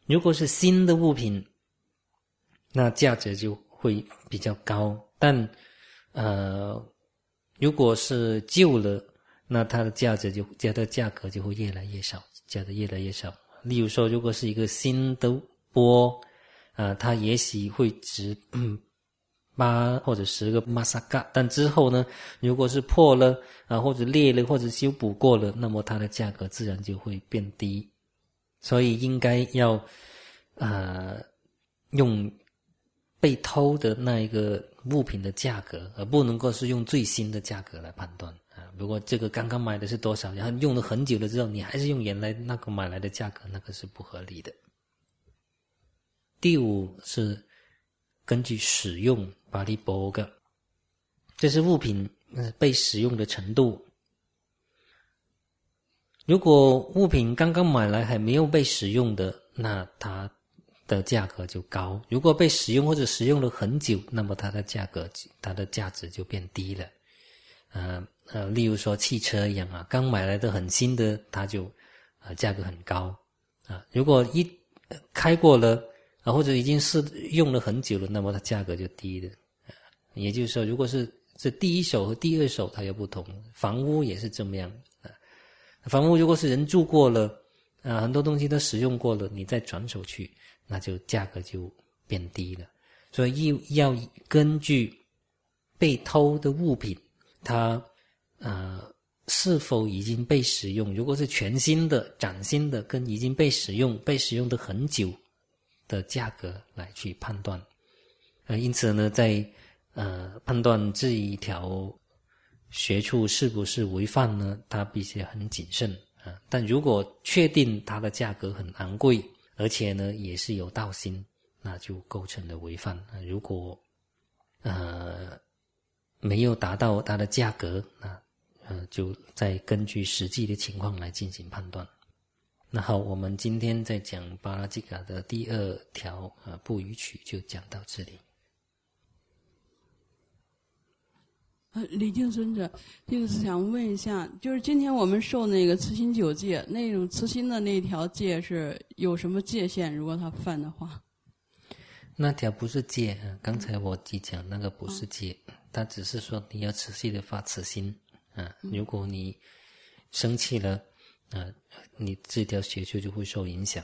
如果是新的物品，那价值就会比较高，但呃，如果是旧了，那它的价值就它的价格就会越来越少，价值越来越少。例如说，如果是一个新的钵，啊、呃，它也许会值嗯八或者十个玛萨嘎，但之后呢，如果是破了啊、呃，或者裂了，或者修补过了，那么它的价格自然就会变低。所以应该要呃用被偷的那一个物品的价格，而不能够是用最新的价格来判断啊。如果这个刚刚买的是多少，然后用了很久了之后，你还是用原来那个买来的价格，那个是不合理的。第五是根据使用巴利波格，这是物品被使用的程度。如果物品刚刚买来还没有被使用的，那它的价格就高；如果被使用或者使用了很久，那么它的价格它的价值就变低了。呃呃，例如说汽车一样啊，刚买来的很新的，它就呃价格很高啊。如果一、呃、开过了啊，或者已经是用了很久了，那么它价格就低了。啊、也就是说，如果是是第一手和第二手它有不同，房屋也是这么样啊。房屋如果是人住过了啊，很多东西都使用过了，你再转手去，那就价格就变低了。所以要根据被偷的物品，它呃是否已经被使用，如果是全新的、崭新的，跟已经被使用、被使用的很久的价格来去判断。呃，因此呢，在呃判断这一条学处是不是违反呢，它必须很谨慎啊、呃。但如果确定它的价格很昂贵，而且呢也是有盗心，那就构成了违反。呃、如果呃没有达到它的价格，那呃就再根据实际的情况来进行判断。那好，我们今天在讲巴拉吉嘎的第二条呃不逾矩就讲到这里。 呃，李靖尊者，这个是想问一下，就是今天我们受那个慈心九戒，那种慈心的那条戒是有什么界限？如果他犯的话， 那条不是戒啊，刚才我只讲那个不是戒，它只是说你要持续的发慈心啊。如果你生气了啊，你这条学处就会受影响。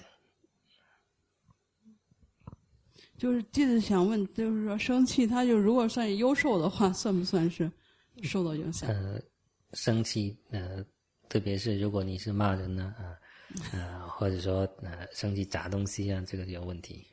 就是就是想问，就是说生气，他就如果算优受的话，算不算是受到影响？ 呃，生气呃，特别是如果你是骂人呢啊啊，或者说呃生气砸东西啊，这个有问题。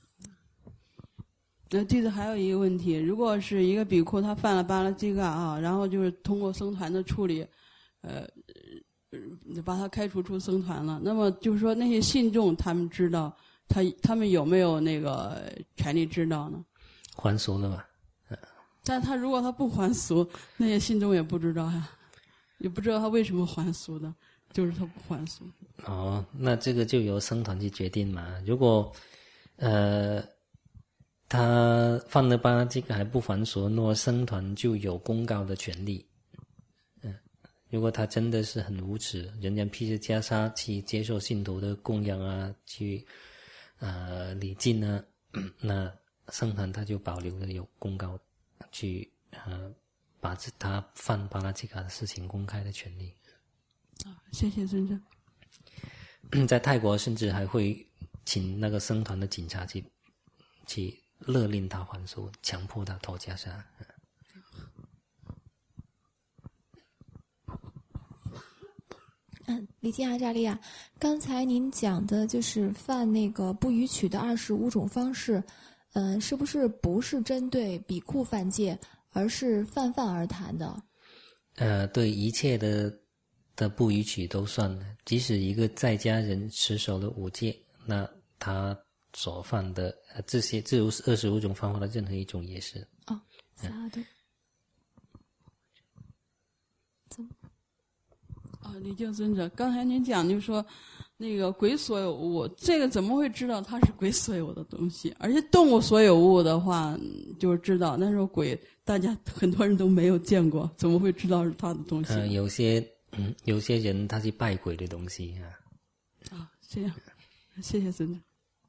那弟子还有一个问题，如果是一个比库他犯了巴拉基嘎啊，然后就是通过僧团的处理，呃，把他开除出僧团了，那么就是说那些信众他们知道。他他们有没有那个权利知道呢？ 还俗了吧？ 但他如果他不还俗，那些信众也不知道呀，也不知道他为什么还俗的，就是他不还俗。 哦，那这个就由僧团去决定嘛。如果呃他犯了巴拉这个还不还俗，那么僧团就有公告的权利。嗯，如果他真的是很无耻，人家披着袈裟去接受信徒的供养啊，去。呃，礼敬呢，那僧团他就保留了有公告去呃把他犯巴拉吉嘎的事情公开的权利。 啊，谢谢尊者。 在泰国甚至还会请那个僧团的警察去去勒令他还俗，强迫他脱袈裟。 嗯，李金阿扎利亚，刚才您讲的就是犯那个不逾矩的二十五种方式，嗯、呃，是不是不是针对比库犯戒，而是泛泛而谈的？ 呃，对一切的的不逾矩都算的，即使一个在家人持守了五戒，那他所犯的呃这些这二十五种方法的任何一种也是。 哦，啥的。怎么？ 啊，李靖尊者，刚才您讲就是说，那个鬼所有物，这个怎么会知道它是鬼所有的东西？而且动物所有物的话，就是知道，但是鬼大家很多人都没有见过，怎么会知道是他的东西？ 呃，有些嗯，有些人他去拜鬼的东西啊。 啊，这样，谢谢尊者。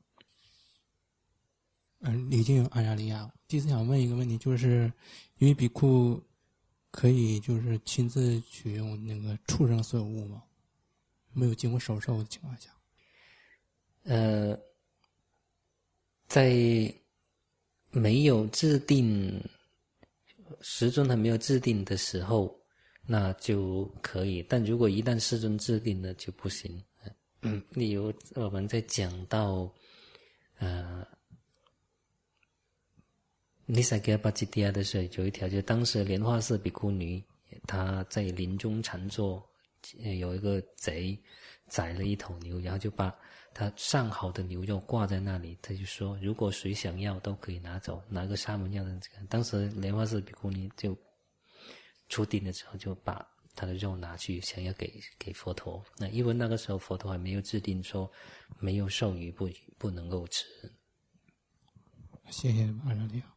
嗯，李静阿扎利亚，第一次想问一个问题，就是因为比库可以就是亲自取用那个畜生所有物吗？没有经过手授的情况下， 呃，在没有制定师尊还没有制定的时候，那就可以；但如果一旦师尊制定了，就不行。嗯，例如我们在讲到呃。尼萨格巴吉蒂亚的时候，有一条，就当时莲花寺比库尼，他在林中禅坐，有一个贼宰了一头牛，然后就把他上好的牛肉挂在那里，他就说，如果谁想要都可以拿走，哪个沙门要的这个。当时莲花寺比库尼就出定的时候，就把他的肉拿去，想要给给佛陀。那因为那个时候佛陀还没有制定说没有授予不不能够吃。 谢谢阿扎利亚。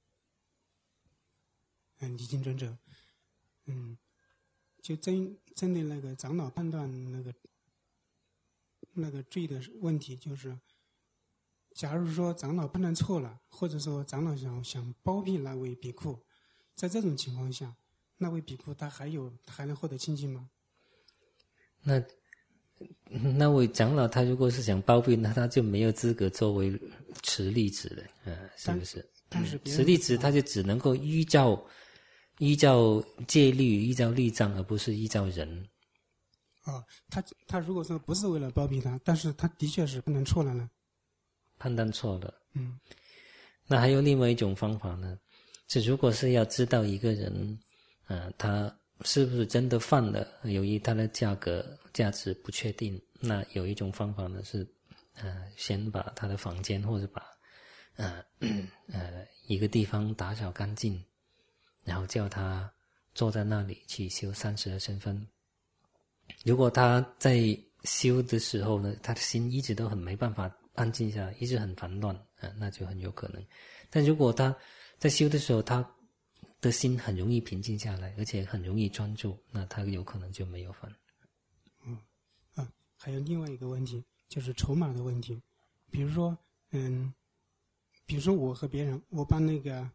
嗯，礼敬尊者，嗯，就针针对那个长老判断那个那个罪的问题，就是假如说长老判断错了，或者说长老想想包庇那位比库，在这种情况下，那位比库他还有他还能获得清净吗？ 那那位长老他如果是想包庇，那他就没有资格作为持力子了，呃，是不是？ 但是持力子他就只能够依照依照戒律、依照律藏，而不是依照人。 哦，他他如果说不是为了包庇他，但是他的确是判断错了呢？ 判断错了。 嗯。 那还有另外一种方法呢，是如果是要知道一个人，呃，他是不是真的犯了，由于他的价格价值不确定，那有一种方法呢是，呃，先把他的房间或者把呃呃一个地方打扫干净，然后叫他坐在那里去修三十二身分。如果他在修的时候呢，他的心一直都很没办法安静下来，一直很烦乱，啊，那就很有可能。但如果他在修的时候，他的心很容易平静下来，而且很容易专注，那他有可能就没有烦。 嗯啊，还有另外一个问题，就是筹码的问题。比如说，嗯，比如说我和别人，我把那个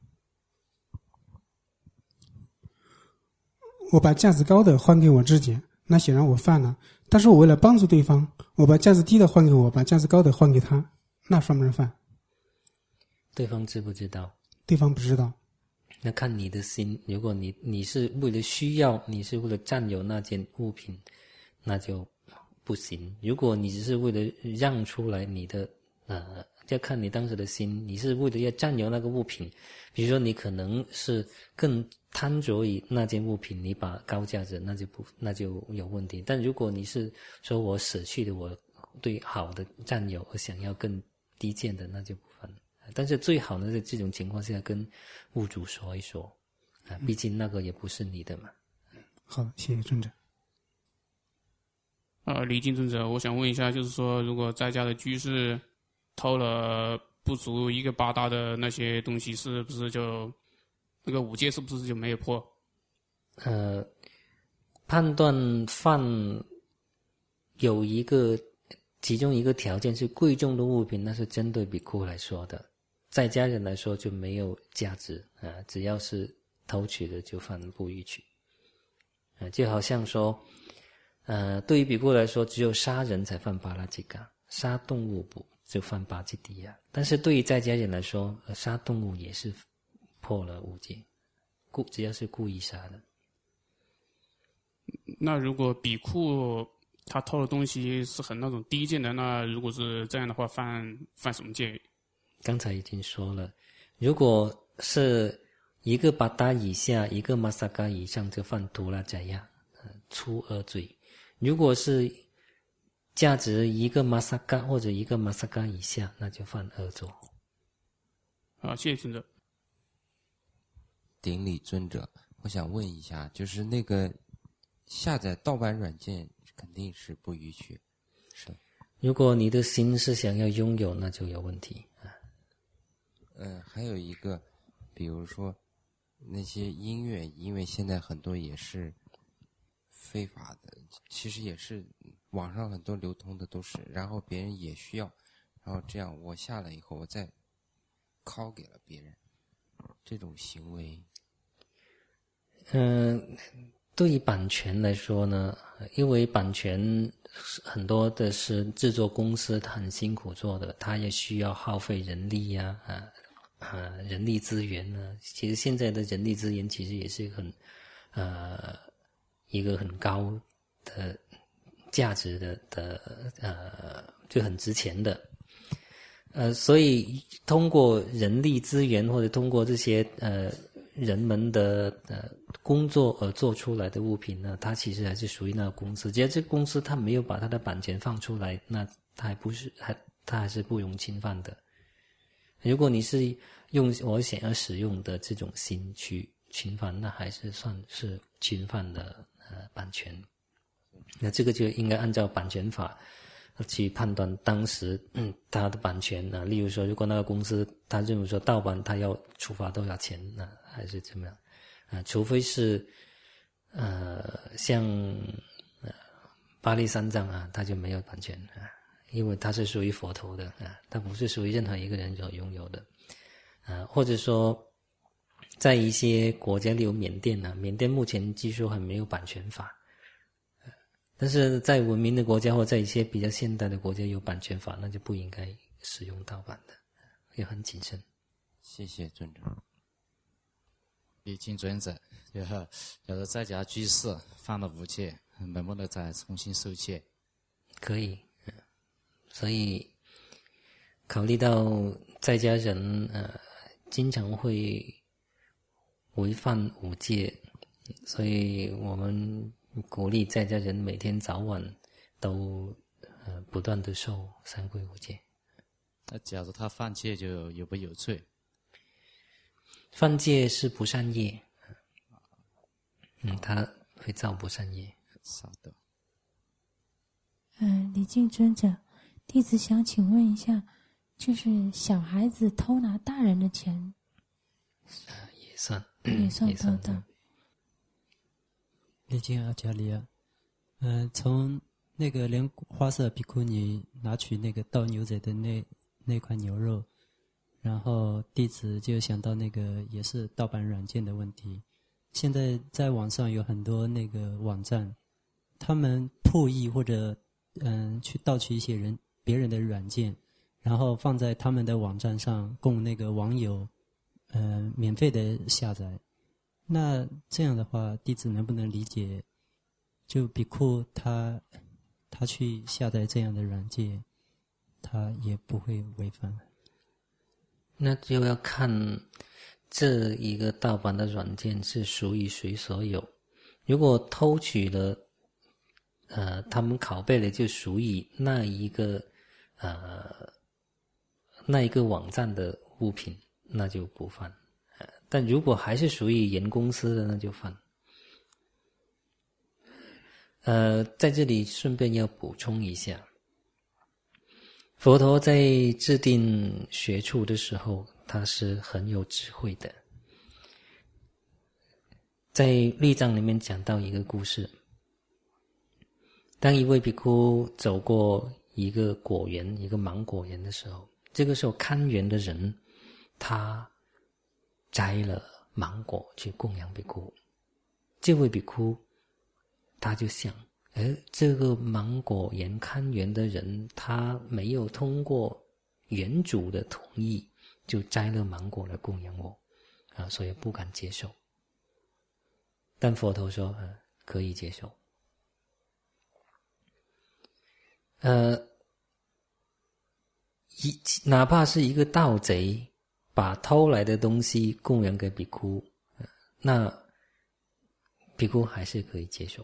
我把价值高的还给我自己，那显然我犯了。但是我为了帮助对方，我把价值低的还给我，把价值高的还给他，那算不算犯？ 对方知不知道？ 对方不知道。 那看你的心，如果你你是为了需要，你是为了占有那件物品，那就不行。如果你只是为了让出来你的呃，要看你当时的心，你是为了要占有那个物品，比如说你可能是更贪着于那件物品，你把高价值，那就不那就有问题。但如果你是说我舍去了我对好的占有，而想要更低贱的，那就不犯。但是最好呢，在这种情况下跟物主说一说啊，毕竟那个也不是你的嘛。 好，谢谢尊者。 呃，礼敬尊者，我想问一下，就是说，如果在家的居士偷了不足一个八大的那些东西，是不是就那个五戒是不是就没有破？ 呃，判断犯有一个其中一个条件是贵重的物品，那是针对比库来说的。在家人来说就没有价值啊、呃，只要是偷取的就犯不逾矩。啊、呃，就好像说，呃，对于比库来说，只有杀人才犯巴拉吉嘎，杀动物不就犯巴吉迪亚。但是对于在家人来说，呃、杀动物也是破了五戒，故只要是故意杀的。 那如果比库他偷的东西是很那种低贱的，那如果是这样的话，犯犯什么戒？ 刚才已经说了，如果是一个巴达以下，一个马萨嘎以上，就犯图拉扎亚，呃，初二罪。如果是价值一个马萨嘎或者一个马萨嘎以下，那就犯二罪。 好，谢谢尊者。 顶礼尊者，我想问一下，就是那个下载盗版软件肯定是不允许，是。 如果你的心是想要拥有，那就有问题啊。 嗯，还有一个，比如说那些音乐，因为现在很多也是非法的，其实也是网上很多流通的都是，然后别人也需要，然后这样我下了以后，我再拷给了别人，这种行为， 嗯、呃，对于版权来说呢，因为版权很多的是制作公司，他很辛苦做的，他也需要耗费人力呀、啊，啊啊，人力资源呢。其实现在的人力资源其实也是很呃一个很高的价值的的呃就很值钱的。呃，所以通过人力资源或者通过这些呃人们的呃工作而做出来的物品呢，它其实还是属于那个公司。只要这个公司它没有把它的版权放出来，那它还不是还它还是不容侵犯的。如果你是用我想要使用的这种心去侵犯，那还是算是侵犯的呃版权。那这个就应该按照版权法去判断当时嗯它的版权啊，例如说，如果那个公司他认为说盗版他要处罚多少钱呢，还是怎么样啊？除非是呃像呃巴利三藏啊，他就没有版权啊，因为他是属于佛陀的啊，他不是属于任何一个人所拥有的啊，或者说在一些国家，例如缅甸啊，缅甸目前据说还没有版权法。但是在文明的国家或在一些比较现代的国家有版权法，那就不应该使用盗版的，也很谨慎。 谢谢尊者。 礼敬尊者，就是有的在家居士犯了无戒，能不能再重新受戒？ 可以，所以考虑到在家人呃经常会违犯五戒，所以我们鼓励在家人每天早晚都呃不断的受三皈五戒。 那假如他犯戒，就有不有罪？ 犯戒是不善业，嗯，他会造不善业。 好的。 嗯，礼敬尊者，弟子想请问一下，就是小孩子偷拿大人的钱， 呃、也算， 也算也偷盗。 礼敬阿迦利亚，嗯、呃，从那个莲花色比库尼拿取那个盗牛仔的那那块牛肉，然后弟子就想到那个也是盗版软件的问题。现在在网上有很多那个网站，他们破译或者嗯、呃、去盗取一些人别人的软件，然后放在他们的网站上供那个网友呃免费的下载。那这样的话，弟子能不能理解，就比库他他去下载这样的软件，他也不会违反？ 那就要看这一个盗版的软件是属于谁所有。如果偷取了，呃，他们拷贝的就属于那一个呃那一个网站的物品，那就不犯。但如果还是属于原公司的，那就犯。呃，在这里顺便要补充一下，佛陀在制定学处的时候，他是很有智慧的。在律藏里面讲到一个故事，当一位比丘走过一个果园，一个芒果园的时候，这个时候看园的人他摘了芒果去供养比丘。这位比丘他就想，哎，这个芒果园看园的人他没有通过园主的同意就摘了芒果来供养我啊，所以不敢接受。但佛陀说，呃，可以接受。呃，一哪怕是一个盗贼把偷来的东西供养给比丘，呃、那比丘还是可以接受。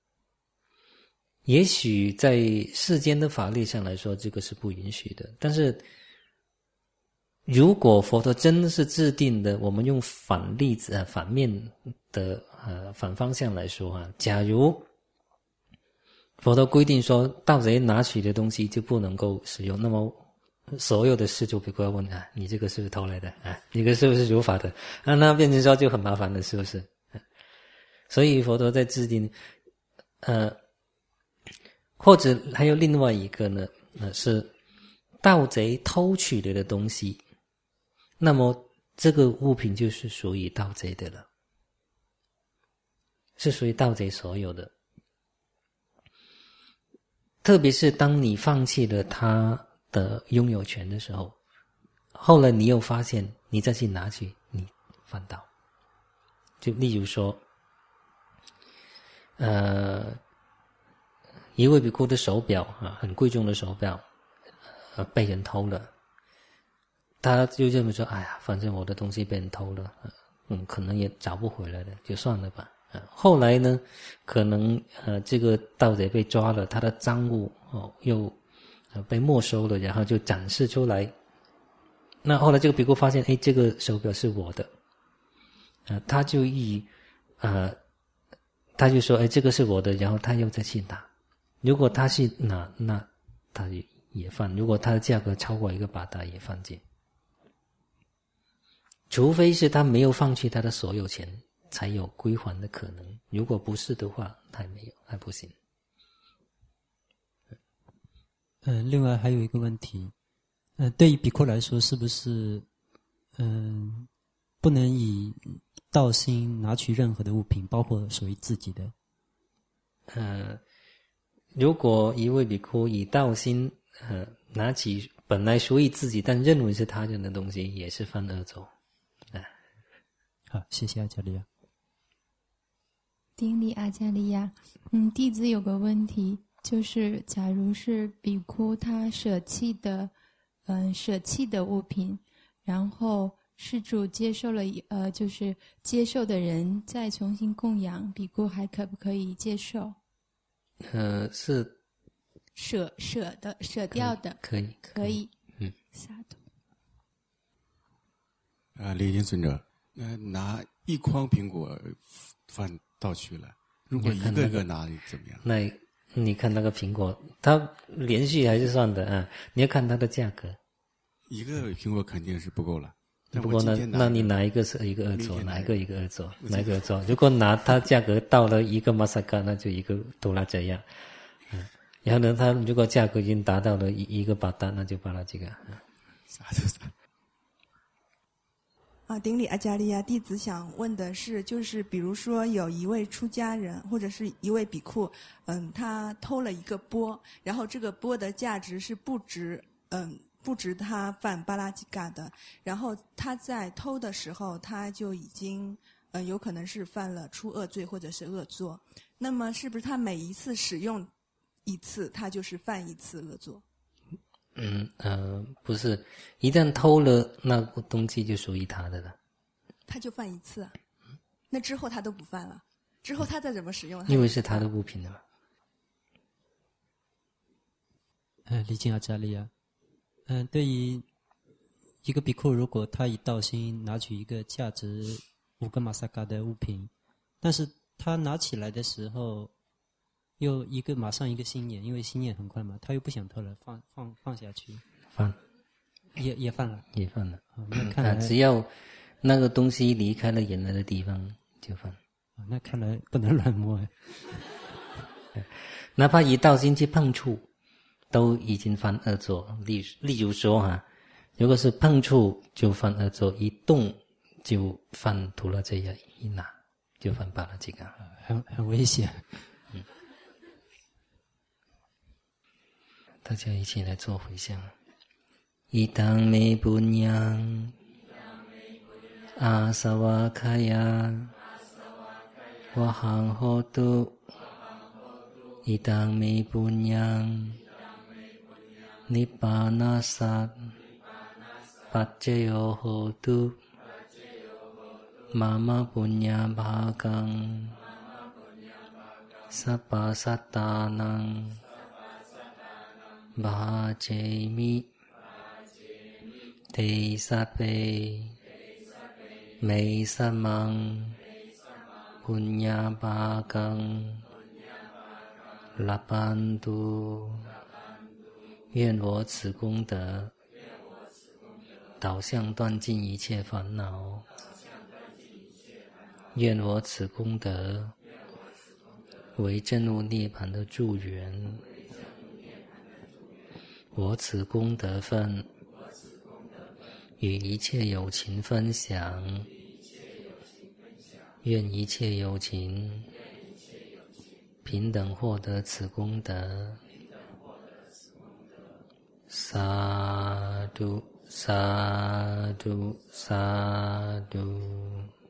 也许在世间的法律上来说，这个是不允许的，但是如果佛陀真的是制定的，我们用反例子呃反面的呃反方向来说啊，假如佛陀规定说盗贼拿取的东西就不能够使用，那么所有的施主比丘要问啊，你这个是不是偷来的啊？你这个是不是如法的啊？那变成说就很麻烦了，是不是？啊、所以佛陀在制定呃，或者还有另外一个呢，呃是盗贼偷取来的东西。 那么这个物品就是属于盗贼的了，是属于盗贼所有的。特别是当你放弃了他的拥有权的时候，后来你又发现你再去拿去，你犯盗。就例如说呃一位比库的手表啊，很贵重的手表呃被人偷了，他就认为说，哎呀，反正我的东西被人偷了，嗯，可能也找不回来了，就算了吧。呃、后来呢，可能呃这个盗贼被抓了，他的赃物哦又呃被没收了，然后就展示出来。那后来这个比库发现，哎，这个手表是我的，呃，他就以呃他就说，哎，这个是我的，然后他又再去拿。如果他是拿，那他也也犯；如果他的价格超过一个巴达，也犯戒。除非是他没有放弃他的所有权，才有归还的可能。如果不是的话，还没有，还不行。 嗯、呃，另外还有一个问题，呃，对于比库来说，是不是嗯、呃、不能以道心拿取任何的物品，包括属于自己的？ 呃，如果一位比库以道心呃拿起本来属于自己但认为是他人的东西，也是犯恶作。 好，谢谢阿加利亚。 顶礼阿加利亚，嗯，弟子有个问题，就是假如是比库他舍弃的，嗯、呃，舍弃的物品，然后施主接受了，呃，就是接受的人再重新供养，比库还可不可以接受？ 呃，是舍舍的舍掉的， 可以， 可以， 嗯， 萨土。 啊，礼敬尊者。呃，拿一筐苹果放到去了，如果一个个拿怎么样？ 那你看那个苹果，它连续还是算的啊？你要看它的价格。 一个苹果肯定是不够了。 不过呢，那你哪一个是一个二座，哪一个一个二座，哪一个二座？如果拿它价格到了一个马萨卡，那就一个多拉这样。嗯，然后呢，它如果价格已经达到了一一个巴达，那就巴拉这个。 啥都啥。 啊，顶礼阿加利亚，弟子想问的是，就是比如说有一位出家人或者是一位比库，嗯，他偷了一个钵，然后这个钵的价值是不值，嗯，不值他犯巴拉吉嘎的，然后他在偷的时候，他就已经，嗯，有可能是犯了出恶罪或者是恶作，那么是不是他每一次使用一次，他就是犯一次恶作？ 嗯呃，不是，一旦偷了那个东西就属于他的了。 他就犯一次啊？那之后他都不犯了？之后他再怎么使用？ 因为是他的物品的嘛。 呃，礼敬阿加利亚，嗯、呃，对于一个比库，如果他以道心拿取一个价值五个马萨嘎的物品，但是他拿起来的时候。又一个马上一个心念，因为心念很快嘛，他又不想偷了，放放放下去， 放， 也也放了， 也放了。 哦、那看来、 啊、只要那个东西离开了原来的地方就放。 哦、那看来不能乱摸哎。哪怕一道心去碰触，都已经犯恶作。例例如说哈、啊，如果是碰触就犯恶作，一动就犯图了这样，一拿就犯巴拉这个， 很很危险。 大家一起来做回向。伊当美布娘，阿萨瓦卡亚，瓦行后度，伊当美布娘，尼巴那萨，巴杰尤后度，妈妈布娘巴冈，萨巴萨达囊。巴杰米，提萨贝，梅萨芒，布亚巴冈，拉班都，愿我此功德，导向断尽一切烦恼；愿我此功德，为证悟涅槃的助缘。我此功德分， 与一切有情分享，愿一切有情平等获得此功德。萨埵萨埵萨埵。